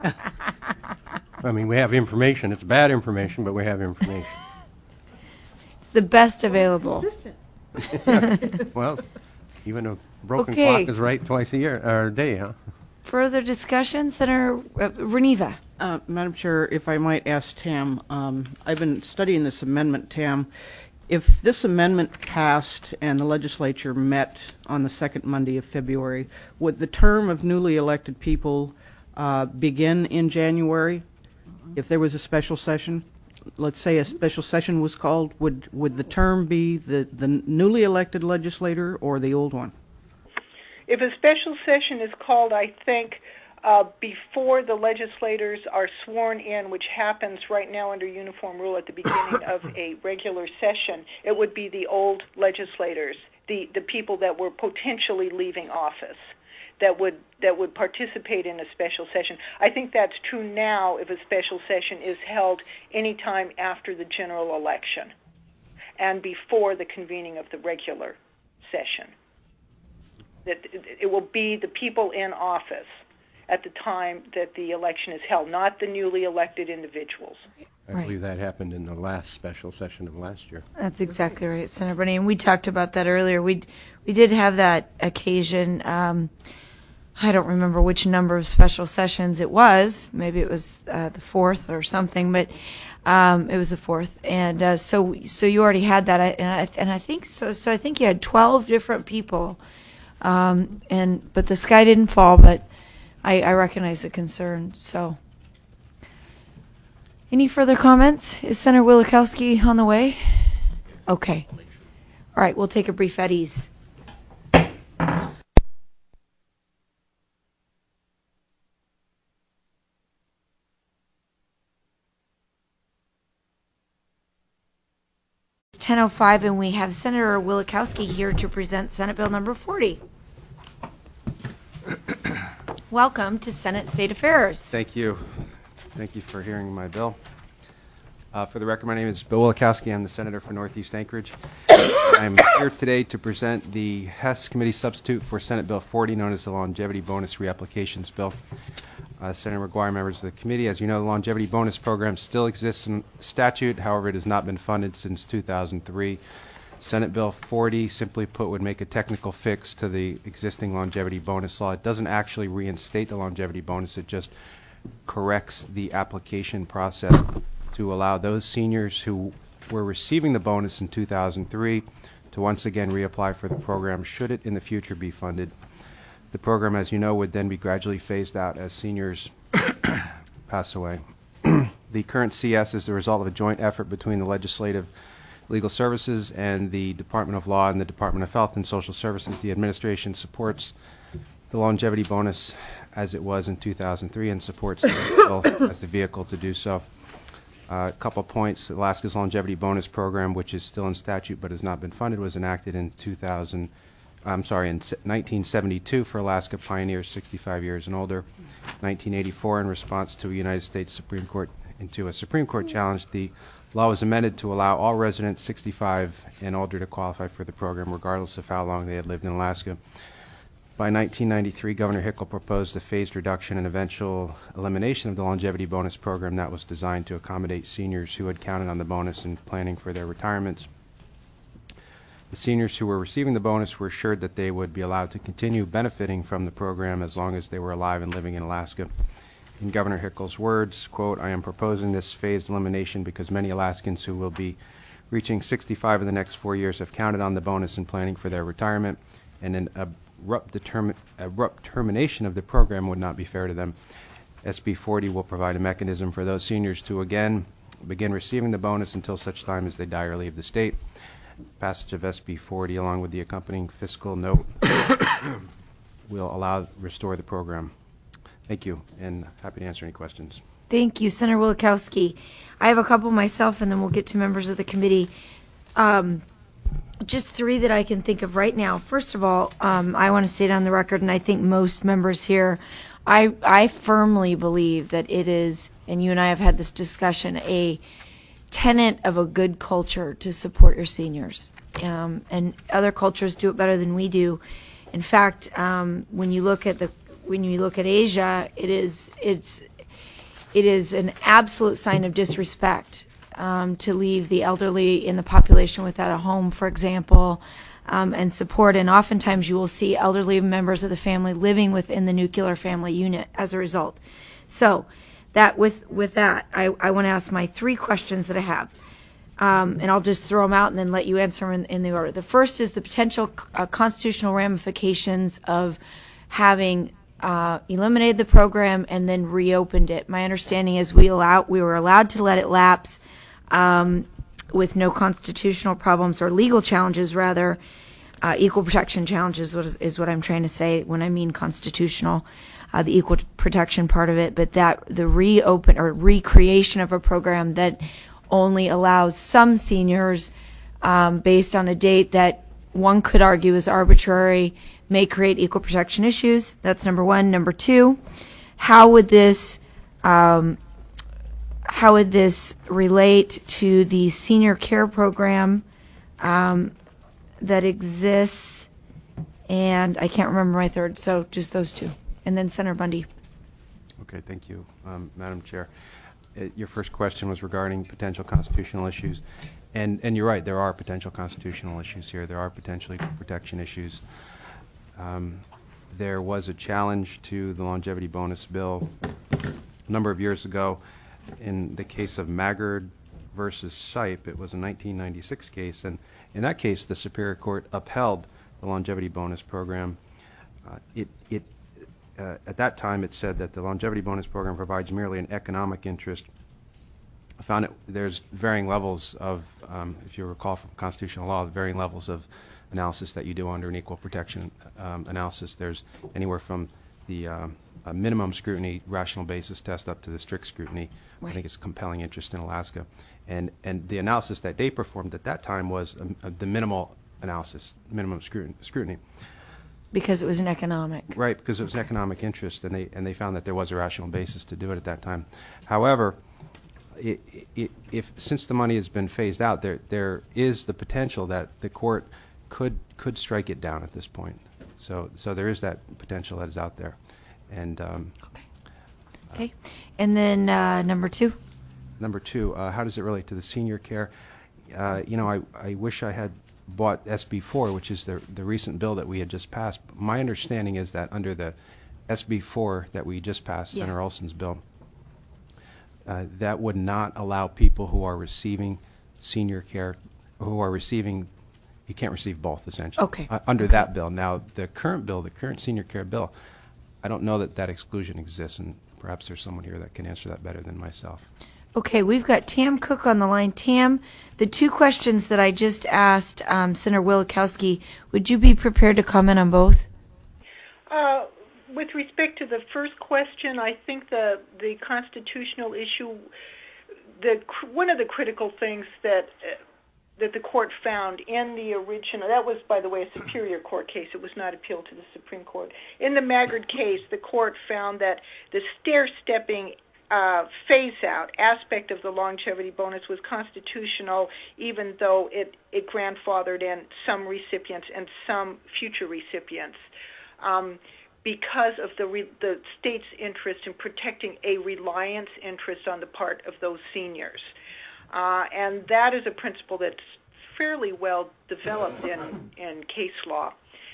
I mean, we have information. It's bad information, but we have information. It's the best available. Well, even a broken Okay. clock is right twice a year or a day, huh? Further discussion, Senator uh, Reneva. Uh, Madam Chair, if I might ask Tam, um, I've been studying this amendment, Tam. If this amendment passed and the legislature met on the second Monday of February, would the term of newly elected people uh, begin in January? If there was a special session, let's say a special session was called, would would the term be the, the newly elected legislator or the old one? If a special session is called, I think uh, before the legislators are sworn in, which happens right now under uniform rule at the beginning of a regular session, it would be the old legislators, the, the people that were potentially leaving office, that would that would participate in a special session. I think that's true now if a special session is held any time after the general election and before the convening of the regular session. That it will be the people in office at the time that the election is held, not the newly elected individuals. I Right. believe that happened in the last special session of last year. That's exactly right, Senator Bundy. And we talked about that earlier. We we did have that occasion. Um, I don't remember which number of special sessions it was. Maybe it was uh, the fourth or something, but um, it was the fourth. And uh, so so you already had that, I, and I and I think so. So I think you had twelve different people. Um, and but the sky didn't fall, but I, I recognize the concern. So, any further comments? Is Senator Wielechowski on the way? Okay. All right, we'll take a brief at ease. It's ten oh five, and we have Senator Wielechowski here to present Senate Bill number forty. Welcome to Senate State Affairs. Thank you. Thank you for hearing my bill. Uh, for the record, my name is Bill Wielechowski. I'm the senator for Northeast Anchorage. I'm here today to present the Hess Committee substitute for Senate Bill forty, known as the Longevity Bonus Reapplications Bill. Uh, Senator McGuire, members of the committee, as you know, the Longevity Bonus Program still exists in statute. However, it has not been funded since two thousand three. Senate Bill forty, simply put, would make a technical fix to the existing longevity bonus law. It doesn't actually reinstate the longevity bonus. It just corrects the application process to allow those seniors who were receiving the bonus in two thousand three to once again reapply for the program should it in the future be funded. The program, as you know, would then be gradually phased out as seniors pass away. The current C S is the result of a joint effort between the Legislative Legal Services and the Department of Law and the Department of Health and Social Services. The administration supports the longevity bonus as it was in two thousand three and supports the bill as the vehicle to do so. Uh, a couple of points. Alaska's longevity bonus program, which is still in statute but has not been funded, was enacted in two thousand. I'm sorry, in nineteen seventy-two for Alaska pioneers sixty-five years and older. nineteen eighty-four, in response to a United States Supreme Court into a Supreme Court challenge, the law was amended to allow all residents sixty-five and older to qualify for the program, regardless of how long they had lived in Alaska. By nineteen ninety-three, Governor Hickel proposed a phased reduction and eventual elimination of the longevity bonus program that was designed to accommodate seniors who had counted on the bonus in planning for their retirements. The seniors who were receiving the bonus were assured that they would be allowed to continue benefiting from the program as long as they were alive and living in Alaska. In Governor Hickel's words, quote, "I am proposing this phased elimination because many Alaskans who will be reaching sixty-five in the next four years have counted on the bonus in planning for their retirement, and an abrupt, determin abrupt termination of the program would not be fair to them. S B forty will provide a mechanism for those seniors to again begin receiving the bonus until such time as they die or leave the state. Passage of S B forty, along with the accompanying fiscal note, will allow restore the program." Thank you, and happy to answer any questions. Thank you, Senator Wielkowski. I have a couple myself, and then we'll get to members of the committee. Um, just three that I can think of right now. First of all, um, I want to state on the record, and I think most members here, I, I firmly believe that it is, and you and I have had this discussion, a tenet of a good culture to support your seniors. Um, and other cultures do it better than we do. In fact, um, when you look at the when you look at Asia, it is it's it is an absolute sign of disrespect um, to leave the elderly in the population without a home, for example, um, and support. And oftentimes you will see elderly members of the family living within the nuclear family unit as a result. So that with with that, I, I want to ask my three questions that I have. Um, and I'll just throw them out and then let you answer them in, in the order. The first is the potential uh, constitutional ramifications of having uh, eliminated the program and then reopened it. My understanding is we allow we were allowed to let it lapse um, with no constitutional problems or legal challenges, rather uh, equal protection challenges is, is what I'm trying to say when I mean constitutional, uh, the equal protection part of it. But that the reopen or recreation of a program that only allows some seniors um, based on a date that one could argue is arbitrary may create equal protection issues. That's number one. Number two, how would this um, how would this relate to the senior care program um, that exists? And I can't remember my third, so just those two. And then Senator Bundy. Okay, thank you, um, Madam Chair. Uh, your first question was regarding potential constitutional issues. And, and you're right, there are potential constitutional issues here. There are potential equal protection issues. Um, there was a challenge to the longevity bonus bill a number of years ago. In the case of Maggard versus Sipe, it was a nineteen ninety-six case, and in that case, the Superior Court upheld the longevity bonus program. Uh, it, it, uh, at that time, it said that the longevity bonus program provides merely an economic interest. I found it there's varying levels of, um, if you recall from constitutional law, varying levels of analysis that you do under an equal protection um, analysis. There's anywhere from the um, a minimum scrutiny rational basis test up to the strict scrutiny. Right. I think it's compelling interest in Alaska. And, and the analysis that they performed at that time was um, uh, the minimal analysis, minimum scrutiny, scrutiny. Because it was an economic. Right, because it was an economic interest, and they, and they found that there was a rational basis to do it at that time. However, It, it, if since the money has been phased out, there there is the potential that the court could could strike it down at this point. So so there is that potential that is out there, and um, okay. Okay, and then uh, number two. Number two, uh, how does it relate to the senior care? Uh, you know, I I wish I had bought S B four, which is the the recent bill that we had just passed. My understanding is that under the S B four that we just passed, yeah. Senator Olson's bill. Uh, that would not allow people who are receiving senior care, who are receiving, you can't receive both, essentially. Okay. Uh, under okay. that bill. Now, the current bill, the current senior care bill, I don't know that that exclusion exists, and perhaps there's someone here that can answer that better than myself. Okay, we've got Tam Cook on the line. Tam, the two questions that I just asked um, Senator Wielechowski, would you be prepared to comment on both? Uh, with respect to the first question, I think the the constitutional issue, the one of the critical things that uh, that the court found in the original, that was, by the way, a Superior Court case. It was not appealed to the Supreme Court. In the Maggard case, the court found that the stair-stepping uh, phase-out aspect of the longevity bonus was constitutional, even though it, it grandfathered in some recipients and some future recipients. Um, because of the re- the state's interest in protecting a reliance interest on the part of those seniors. Uh, and that is a principle that's fairly well developed in, in case law.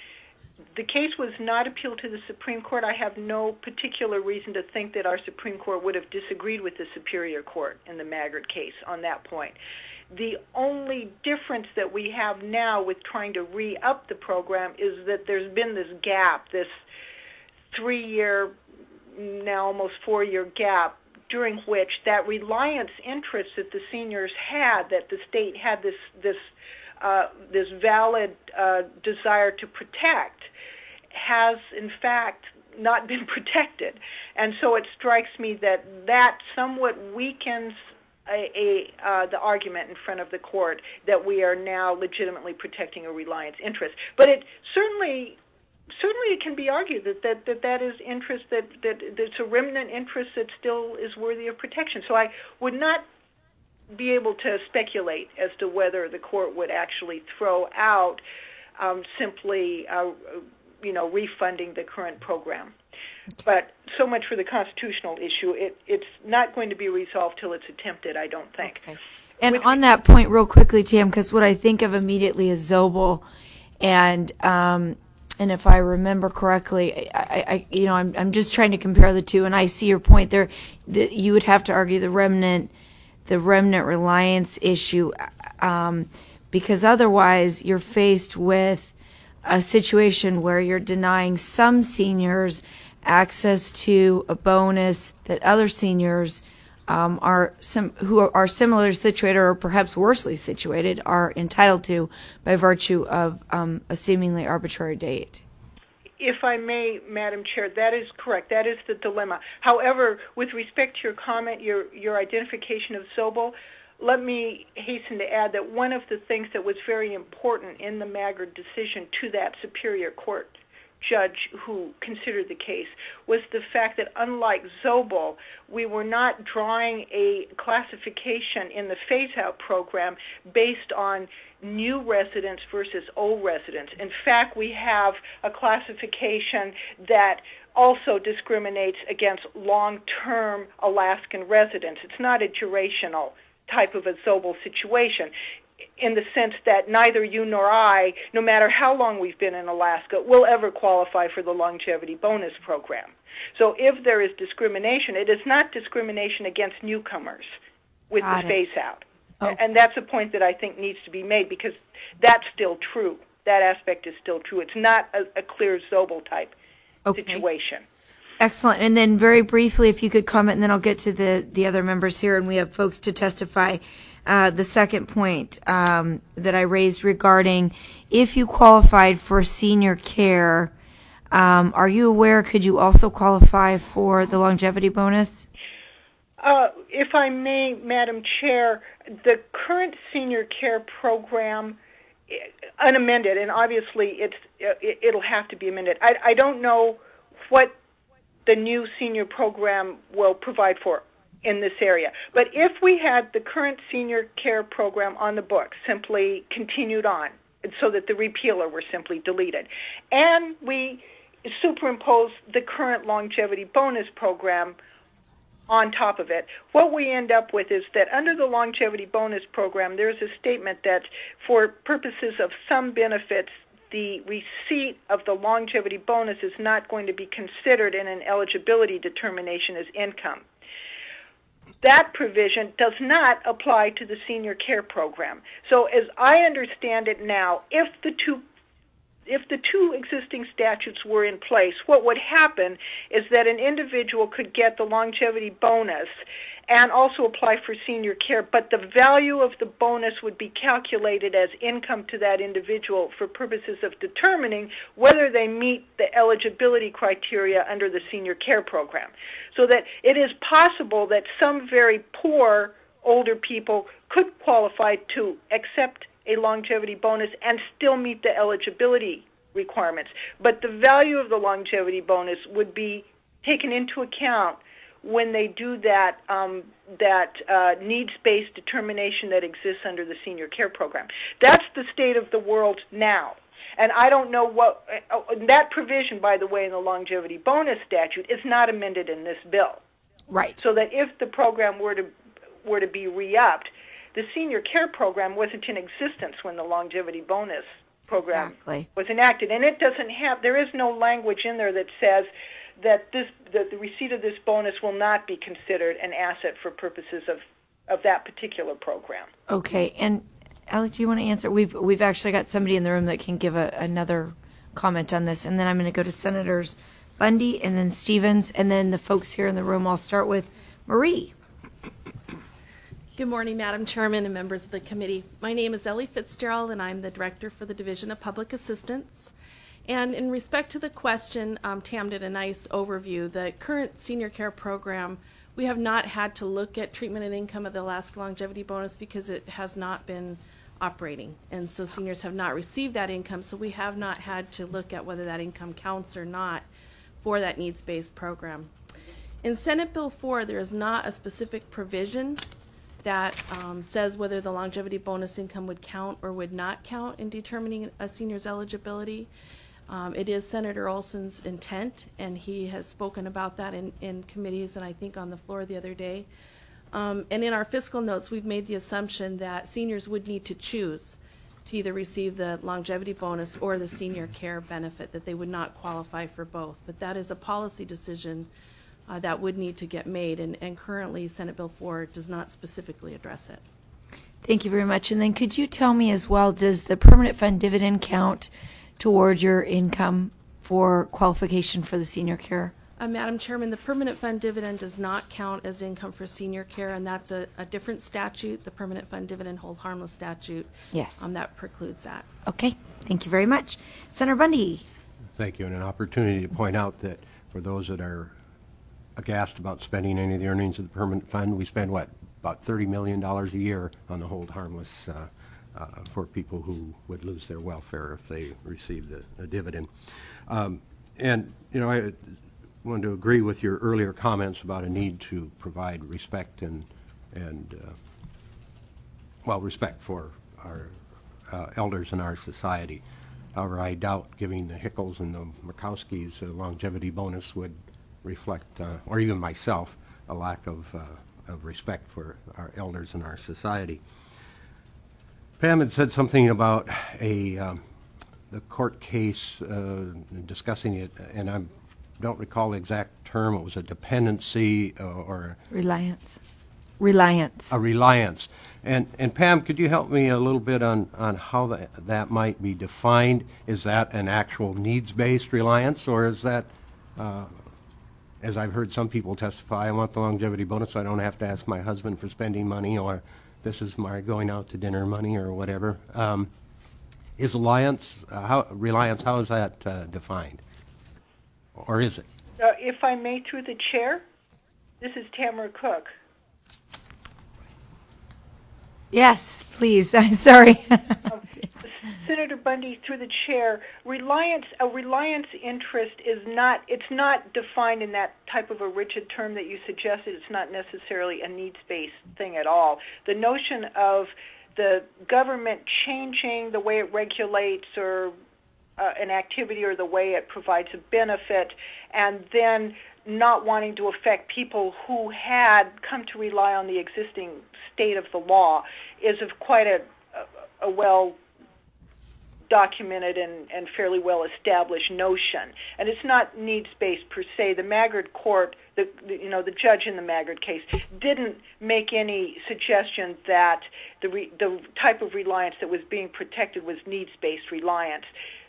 The case was not appealed to the Supreme Court. I have no particular reason to think that our Supreme Court would have disagreed with the Superior Court in the Maggard case on that point. The only difference that we have now with trying to re-up the program is that there's been this gap, this three-year, now almost four-year gap, during which that reliance interest that the seniors had, that the state had this this uh, this valid uh, desire to protect, has in fact not been protected. And so it strikes me that that somewhat weakens a, a uh, the argument in front of the court that we are now legitimately protecting a reliance interest. But it certainly Certainly it can be argued that that, that, that is interest, that, that it's a remnant interest that still is worthy of protection. So I would not be able to speculate as to whether the court would actually throw out um, simply, uh, you know, refunding the current program. But so much for the constitutional issue. It, it's not going to be resolved till it's attempted, I don't think. Okay. And With on that point, real quickly, Tam, because what I think of immediately is Zobel, and um, and if I remember correctly, I, I you know, I'm I'm just trying to compare the two, and I see your point there. That you would have to argue the remnant, the remnant reliance issue, um, because otherwise you're faced with a situation where you're denying some seniors access to a bonus that other seniors um, are sim- who are similarly situated or perhaps worsely situated are entitled to by virtue of um, a seemingly arbitrary date. If I may, Madam Chair, that is correct. That is the dilemma. However, with respect to your comment, your your identification of Zobel, let me hasten to add that one of the things that was very important in the Maggard decision to that Superior Court judge who considered the case was the fact that, unlike Zobel, we were not drawing a classification in the phase-out program based on new residents versus old residents. In fact, we have a classification that also discriminates against long-term Alaskan residents. It's not a durational type of a Zobel situation, in the sense that neither you nor I, no matter how long we've been in Alaska, will ever qualify for the longevity bonus program. So if there is discrimination, it is not discrimination against newcomers with Got the it. phase-out. Okay. And that's a point that I think needs to be made, because that's still true. That aspect is still true. It's not a, a clear Zobel-type Okay. situation. Excellent. And then very briefly, if you could comment, and then I'll get to the, the other members here, and we have folks to testify. Uh, the second point um, that I raised regarding if you qualified for senior care, um, are you aware, could you also qualify for the longevity bonus? Uh, if I may, Madam Chair, the current senior care program, unamended, and obviously it's it, it'll have to be amended. I, I don't know what the new senior program will provide for in this area. But if we had the current senior care program on the books, simply continued on, so that the repealer were simply deleted, and we superimpose the current longevity bonus program on top of it, what we end up with is that under the longevity bonus program, there's a statement that for purposes of some benefits, the receipt of the longevity bonus is not going to be considered in an eligibility determination as income. That provision does not apply to the senior care program. So as I understand it now, if the two if the two existing statutes were in place, what would happen is that an individual could get the longevity bonus and also apply for senior care, but the value of the bonus would be calculated as income to that individual for purposes of determining whether they meet the eligibility criteria under the senior care program. So that it is possible that some very poor older people could qualify to accept a longevity bonus and still meet the eligibility requirements. But the value of the longevity bonus would be taken into account when they do that um, that uh, needs-based determination that exists under the senior care program. That's the state of the world now. And I don't know what uh, that provision, by the way, in the longevity bonus statute is not amended in this bill. Right. So that if the program were to were to be re-upped, the senior care program wasn't in existence when the longevity bonus program Exactly. was enacted, and it doesn't have. There is no language in there that says that this that the receipt of this bonus will not be considered an asset for purposes of, of that particular program. Okay, and Alec, do you want to answer? We've we've actually got somebody in the room that can give a, another comment on this, and then I'm going to go to Senators Bundy and then Stevens, and then the folks here in the room. I'll start with Marie. Good morning, Madam Chairman and members of the committee. My name is Ellie Fitzgerald, and I'm the Director for the Division of Public Assistance. And in respect to the question, um, Tam did a nice overview. The current senior care program, we have not had to look at treatment and income of the Alaska Longevity Bonus because it has not been operating. And so seniors have not received that income, so we have not had to look at whether that income counts or not for that needs-based program. In Senate Bill four, there is not a specific provision that um, says whether the longevity bonus income would count or would not count in determining a senior's eligibility. Um, it is Senator Olson's intent, and he has spoken about that in, in committees and I think on the floor the other day. Um, and in our fiscal notes, we've made the assumption that seniors would need to choose to either receive the longevity bonus or the senior care benefit, that they would not qualify for both. But that is a policy decision uh, that would need to get made, and, and currently Senate Bill four does not specifically address it. Thank you very much. And then could you tell me as well, does the permanent fund dividend count toward your income for qualification for the senior care? Uh, Madam Chairman, the permanent fund dividend does not count as income for senior care, and that's a, a different statute, the permanent fund dividend hold harmless statute. Yes. Um, that precludes that. Okay. Thank you very much. Senator Bundy. Thank you, and an opportunity to point out that for those that are aghast about spending any of the earnings of the permanent fund, we spend, what, about thirty million dollars a year on the hold harmless uh, uh, for people who would lose their welfare if they received a, a dividend. Um, and, you know, I wanted to agree with your earlier comments about a need to provide respect and, and uh, well, respect for our uh, elders in our society. However, I doubt giving the Hickles and the Murkowskis a longevity bonus would reflect, uh, or even myself, a lack of, uh, of respect for our elders in our society. Pam had said something about a um, the court case, uh, discussing it, and I don't recall the exact term. It was a dependency uh, or Reliance. Reliance. a reliance. And and Pam, could you help me a little bit on, on how that, that might be defined? Is that an actual needs-based reliance, or is that, uh, as I've heard some people testify, I want the longevity bonus so I don't have to ask my husband for spending money, or this is my going out to dinner money, or whatever. Um, is alliance, uh, how, reliance, how is that uh, defined? Or is it? Uh, if I may, through the chair, this is Tamara Cook. Yes, please. I'm sorry. um, Senator Bundy, through the chair, reliance, a reliance interest is not, it's not defined in that type of a rigid term that you suggested. It's not necessarily a needs-based thing at all. The notion of the government changing the way it regulates or uh, an activity or the way it provides a benefit, and then not wanting to affect people who had come to rely on the existing state of the law is of quite a, a, a well documented and, and fairly well established notion. And it's not needs-based per se. The Maggard court, the, the you know the judge in the Maggard case, didn't make any suggestion that the re, the type of reliance that was being protected was needs-based reliance.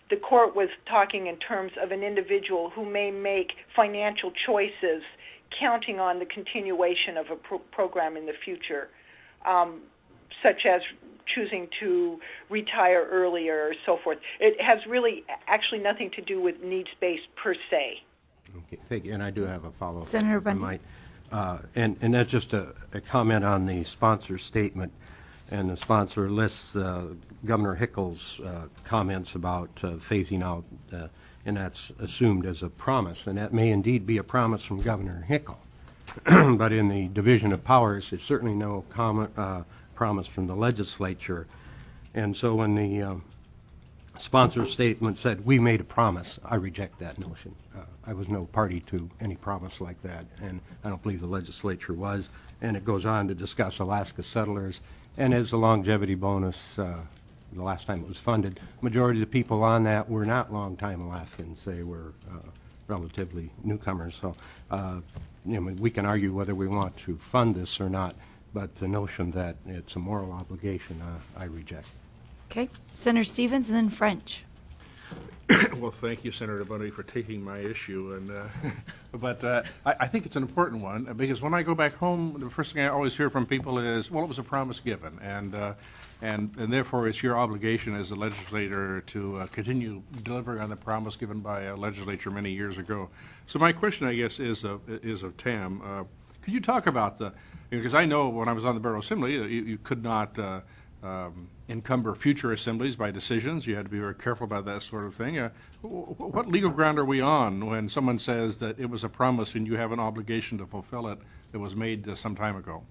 the court was talking in terms of an individual who may make financial choices counting on the continuation of a pro- program in the future, um, such as choosing to retire earlier or so forth. It has really actually nothing to do with needs-based per se. Okay, thank you. And I do have a follow-up. Senator if I Bundy. might. Uh, and, and that's just a, a comment on the sponsor statement. And the sponsor lists uh, Governor Hickles' uh, comments about uh, phasing out, uh, and that's assumed as a promise. And that may indeed be a promise from Governor Hickle. But in the division of powers, there's certainly no comment, uh, promise from the legislature. And so when the um, sponsor statement said, we made a promise, I reject that notion. Uh, I was no party to any promise like that, and I don't believe the legislature was. And it goes on to discuss Alaska settlers. And as a longevity bonus, uh, the last time it was funded, majority of the people on that were not longtime Alaskans. They were uh, relatively newcomers. So uh, you know, we can argue whether we want to fund this or not, but the notion that it's a moral obligation, uh, I reject. Okay, Senator Stevens and then French. Well, thank you, Senator Bundy, for taking my issue. And uh, but uh, I, I think it's an important one, because when I go back home, the first thing I always hear from people is, "Well, it was a promise given," and uh, and and therefore it's your obligation as a legislator to uh, continue delivering on the promise given by a legislature many years ago. So my question, I guess, is of is of Tam. Uh, could you talk about the? Because I know when I was on the Borough Assembly, you, you could not. Uh, Um, encumber future assemblies by decisions. You had to be very careful about that sort of thing. Uh, w- what legal ground are we on when someone says that it was a promise and you have an obligation to fulfill it that was made uh, some time ago?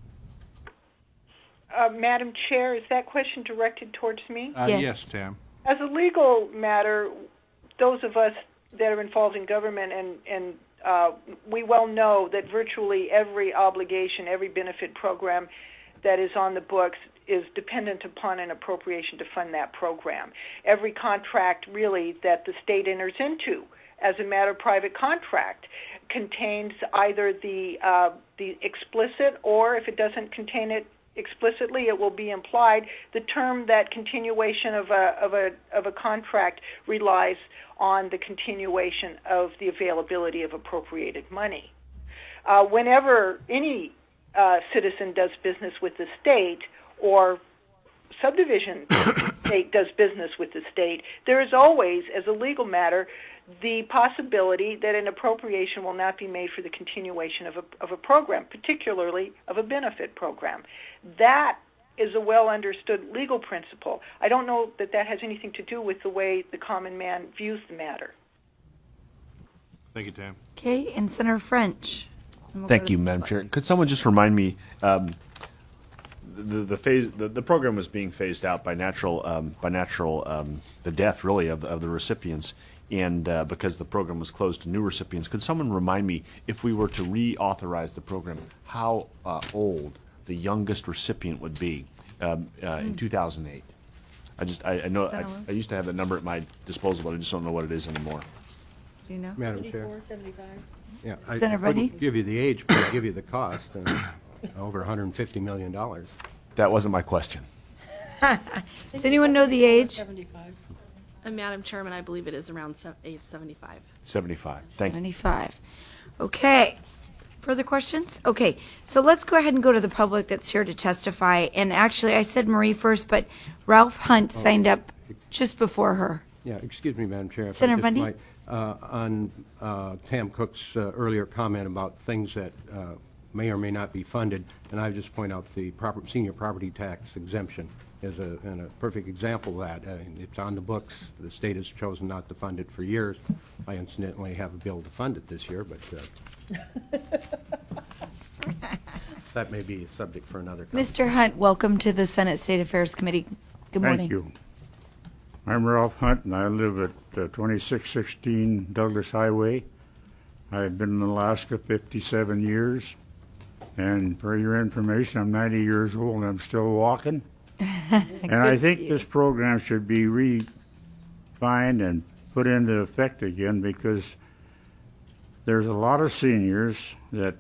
Uh, Madam Chair, is that question directed towards me? Uh, Yes. Yes, Tam. As a legal matter, those of us that are involved in government and, and uh, we well know that virtually every obligation, every benefit program that is on the books is dependent upon an appropriation to fund that program. Every contract, really, that the state enters into as a matter of private contract contains either the uh, the explicit, or if it doesn't contain it explicitly, it will be implied. The term that continuation of a of a of a contract relies on the continuation of the availability of appropriated money. Uh, whenever any uh, citizen does business with the state, or subdivision state does business with the state, there is always, as a legal matter, the possibility that an appropriation will not be made for the continuation of a, of a program, particularly of a benefit program. That is a well-understood legal principle. I don't know that that has anything to do with the way the common man views the matter. Thank you, Tam. Okay, and Senator French. And we'll go Thank to you, the Madam public. Chair. Could someone just remind me, um, the the phase the, the program was being phased out by natural um, by natural um, the death really of the, of the recipients, and uh, because the program was closed to new recipients. Could someone remind me, if we were to reauthorize the program, how uh, old the youngest recipient would be um, uh, in two thousand eight? I just I, I know I, Senator. I used to have that number at my disposal, but I just don't know what it is anymore. Do you know? Madam Chair. seventy-five. Yeah, I, Senator I Bundy? wouldn't give you the age, but I'd give you the cost, uh, over one hundred fifty million dollars. That wasn't my question. Does anyone know the age? seventy-five. And Madam Chairman, I believe it is around se- age seventy-five. seventy-five. Thank you. seventy-five. Okay. Further questions? Okay, so let's go ahead and go to the public that's here to testify. And actually, I said Marie first, but Ralph Hunt signed up just before her. Yeah, excuse me, Madam Chair. if I Senator just Bundy? might, uh, On uh, Tam Cook's uh, earlier comment about things that uh, may or may not be funded, and I would just point out the proper, senior property tax exemption is a, and a perfect example of that. Uh, It's on the books. The state has chosen not to fund it for years. I incidentally have a bill to fund it this year, but uh, that may be a subject for another. Mister Hunt, welcome to the Senate State Affairs Committee. Good morning. Thank you. I'm Ralph Hunt, and I live at uh, twenty-six sixteen Douglas Highway. I've been in Alaska fifty-seven years, and for your information, I'm ninety years old and I'm still walking. And I think this program should be refined and put into effect again, because there's a lot of seniors that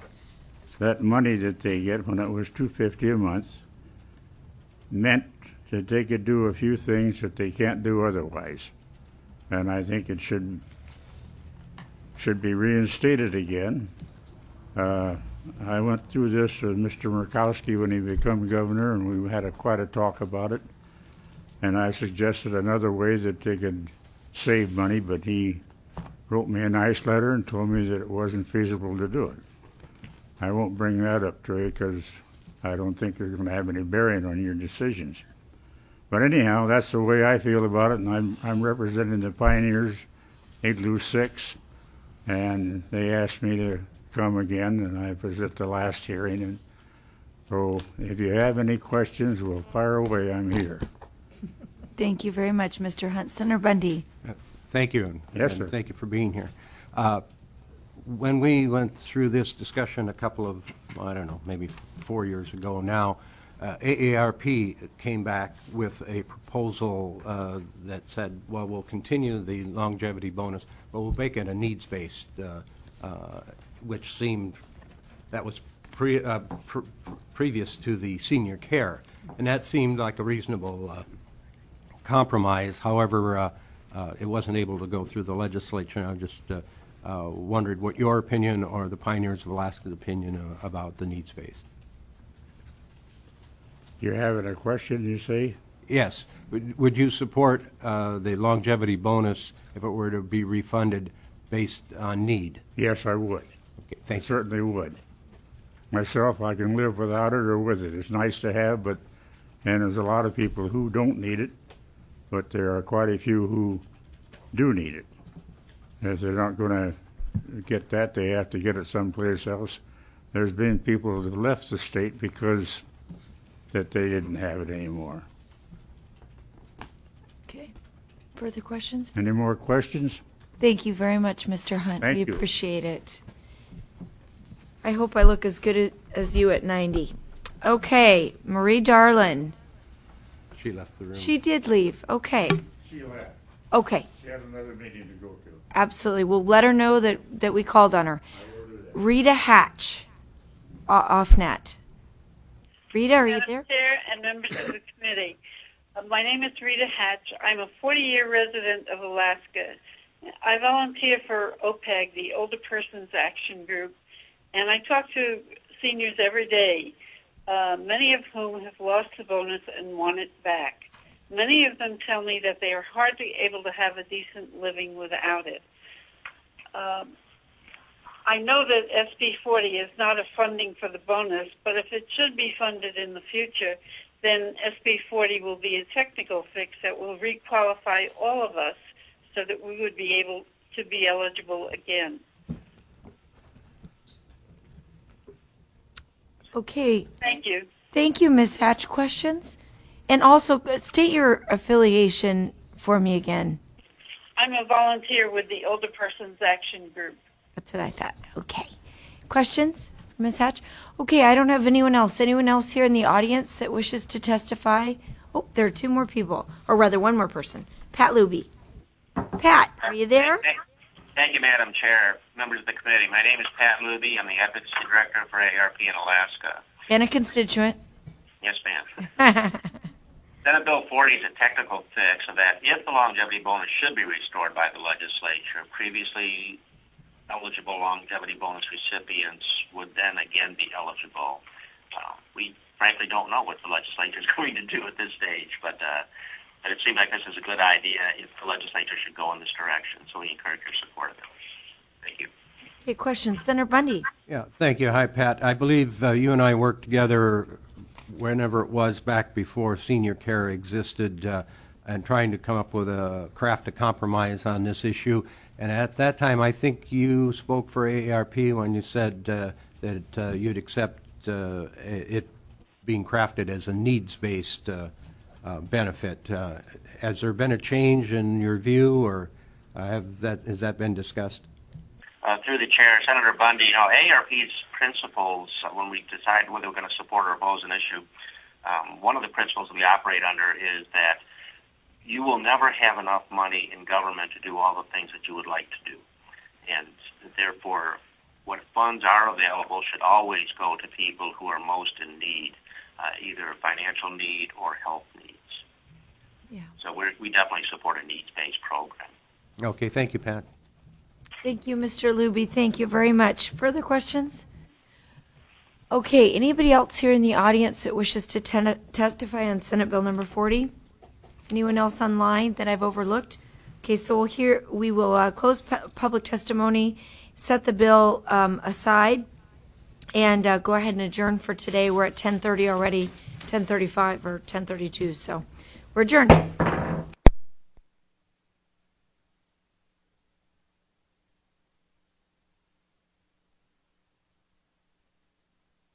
that money that they get when it was two hundred fifty dollars a month meant that they could do a few things that they can't do otherwise. And I think it should should be reinstated again. Uh, I went through this with Mister Murkowski when he became governor, and we had a, quite a talk about it. And I suggested another way that they could save money, but he wrote me a nice letter and told me that it wasn't feasible to do it. I won't bring that up to you because I don't think it's going to have any bearing on your decisions. But anyhow, that's the way I feel about it, and I'm, I'm representing the Pioneers, Igloo six, and they asked me to come again, and I was at the last hearing. And so if you have any questions, we'll fire away. I'm here. Thank you very much, Mister Hunt. Senator Bundy. Thank you. And, Yes, and sir. Thank you for being here. Uh, when we went through this discussion a couple of, I don't know, maybe four years ago now, uh, A A R P came back with a proposal uh, that said, well, we'll continue the longevity bonus, but we'll make it a needs-based, uh, uh, which seemed, that was pre, uh, pr previous to the senior care, and that seemed like a reasonable uh, compromise. However, uh, uh, it wasn't able to go through the legislature. I just uh, uh, wondered what your opinion or the Pioneers of Alaska's opinion uh, about the needs-based. You having a question, you say? Yes. Would, would you support uh, the longevity bonus if it were to be refunded based on need? Yes, I would. Okay, I thank you. certainly would. Myself, I can live without it or with it. It's nice to have, but, and there's a lot of people who don't need it, but there are quite a few who do need it. If they're not going to get that, they have to get it someplace else. There's been people that left the state because that they didn't have it anymore. Okay. Further questions? Any more questions? Thank you very much, Mister Hunt. Thank we you. appreciate it. I hope I look as good a- as you at ninety. Okay, Marie Darlin. She left the room. She did leave. Okay. She left. Okay. She had another meeting to go to. Absolutely. We'll let her know that, that we called on her. Rita Hatch, o- off net. Rita, are you Madam there? Chair and members of the committee. Uh, my name is Rita Hatch. I'm a forty-year resident of Alaska. I volunteer for O P E G, the Older Persons Action Group, and I talk to seniors every day, uh, many of whom have lost the bonus and want it back. Many of them tell me that they are hardly able to have a decent living without it. Um, I know that S B forty is not a funding for the bonus, but if it should be funded in the future, then S B forty will be a technical fix that will requalify all of us so that we would be able to be eligible again. Okay. Thank you. Thank you, Miz Hatch. Questions? And also, uh, state your affiliation for me again. I'm a volunteer with the Older Persons Action Group. That's what I thought. Okay. Questions, Miz Hatch? Okay, I don't have anyone else. Anyone else here in the audience that wishes to testify? Oh, there are two more people, or rather one more person. Pat Luby. Pat, are you there? Thank, thank you, Madam Chair, members of the committee. My name is Pat Luby. I'm the Advocacy Director for A A R P in Alaska. And a constituent. Yes, ma'am. Senate Bill forty is a technical fix so that if the longevity bonus should be restored by the legislature, previously eligible longevity bonus recipients would then again be eligible. Uh, we frankly don't know what the legislature is going to do at this stage, but, uh, but it seems like this is a good idea if the legislature should go in this direction, so we encourage your support of it. Thank you. Okay, questions. Senator Bundy. Yeah, thank you. Hi, Pat. I believe uh, you and I worked together whenever it was back before senior care existed uh, and trying to come up with a craft a compromise on this issue. And at that time, I think you spoke for A A R P when you said uh, that uh, you'd accept uh, it being crafted as a needs-based uh, uh, benefit. Uh, has there been a change in your view, or uh, have that has that been discussed? Uh, through the chair, Senator Bundy, you know, A A R P's principles, uh, when we decide whether we're going to support or oppose an issue, um, one of the principles we operate under is that you will never have enough money in government to do all the things that you would like to do. And therefore, what funds are available should always go to people who are most in need, uh, either financial need or health needs. Yeah. So we're, we definitely support a needs-based program. Okay, thank you, Pat. Thank you, Mister Luby. Thank you very much. Further questions? Okay, anybody else here in the audience that wishes to ten- testify on Senate Bill number forty? Anyone else online that I've overlooked? Okay, so we'll hear, we will uh, close pu- public testimony, set the bill um, aside, and uh, go ahead and adjourn for today. We're at ten thirty already, ten thirty-five or ten thirty-two, so we're adjourned.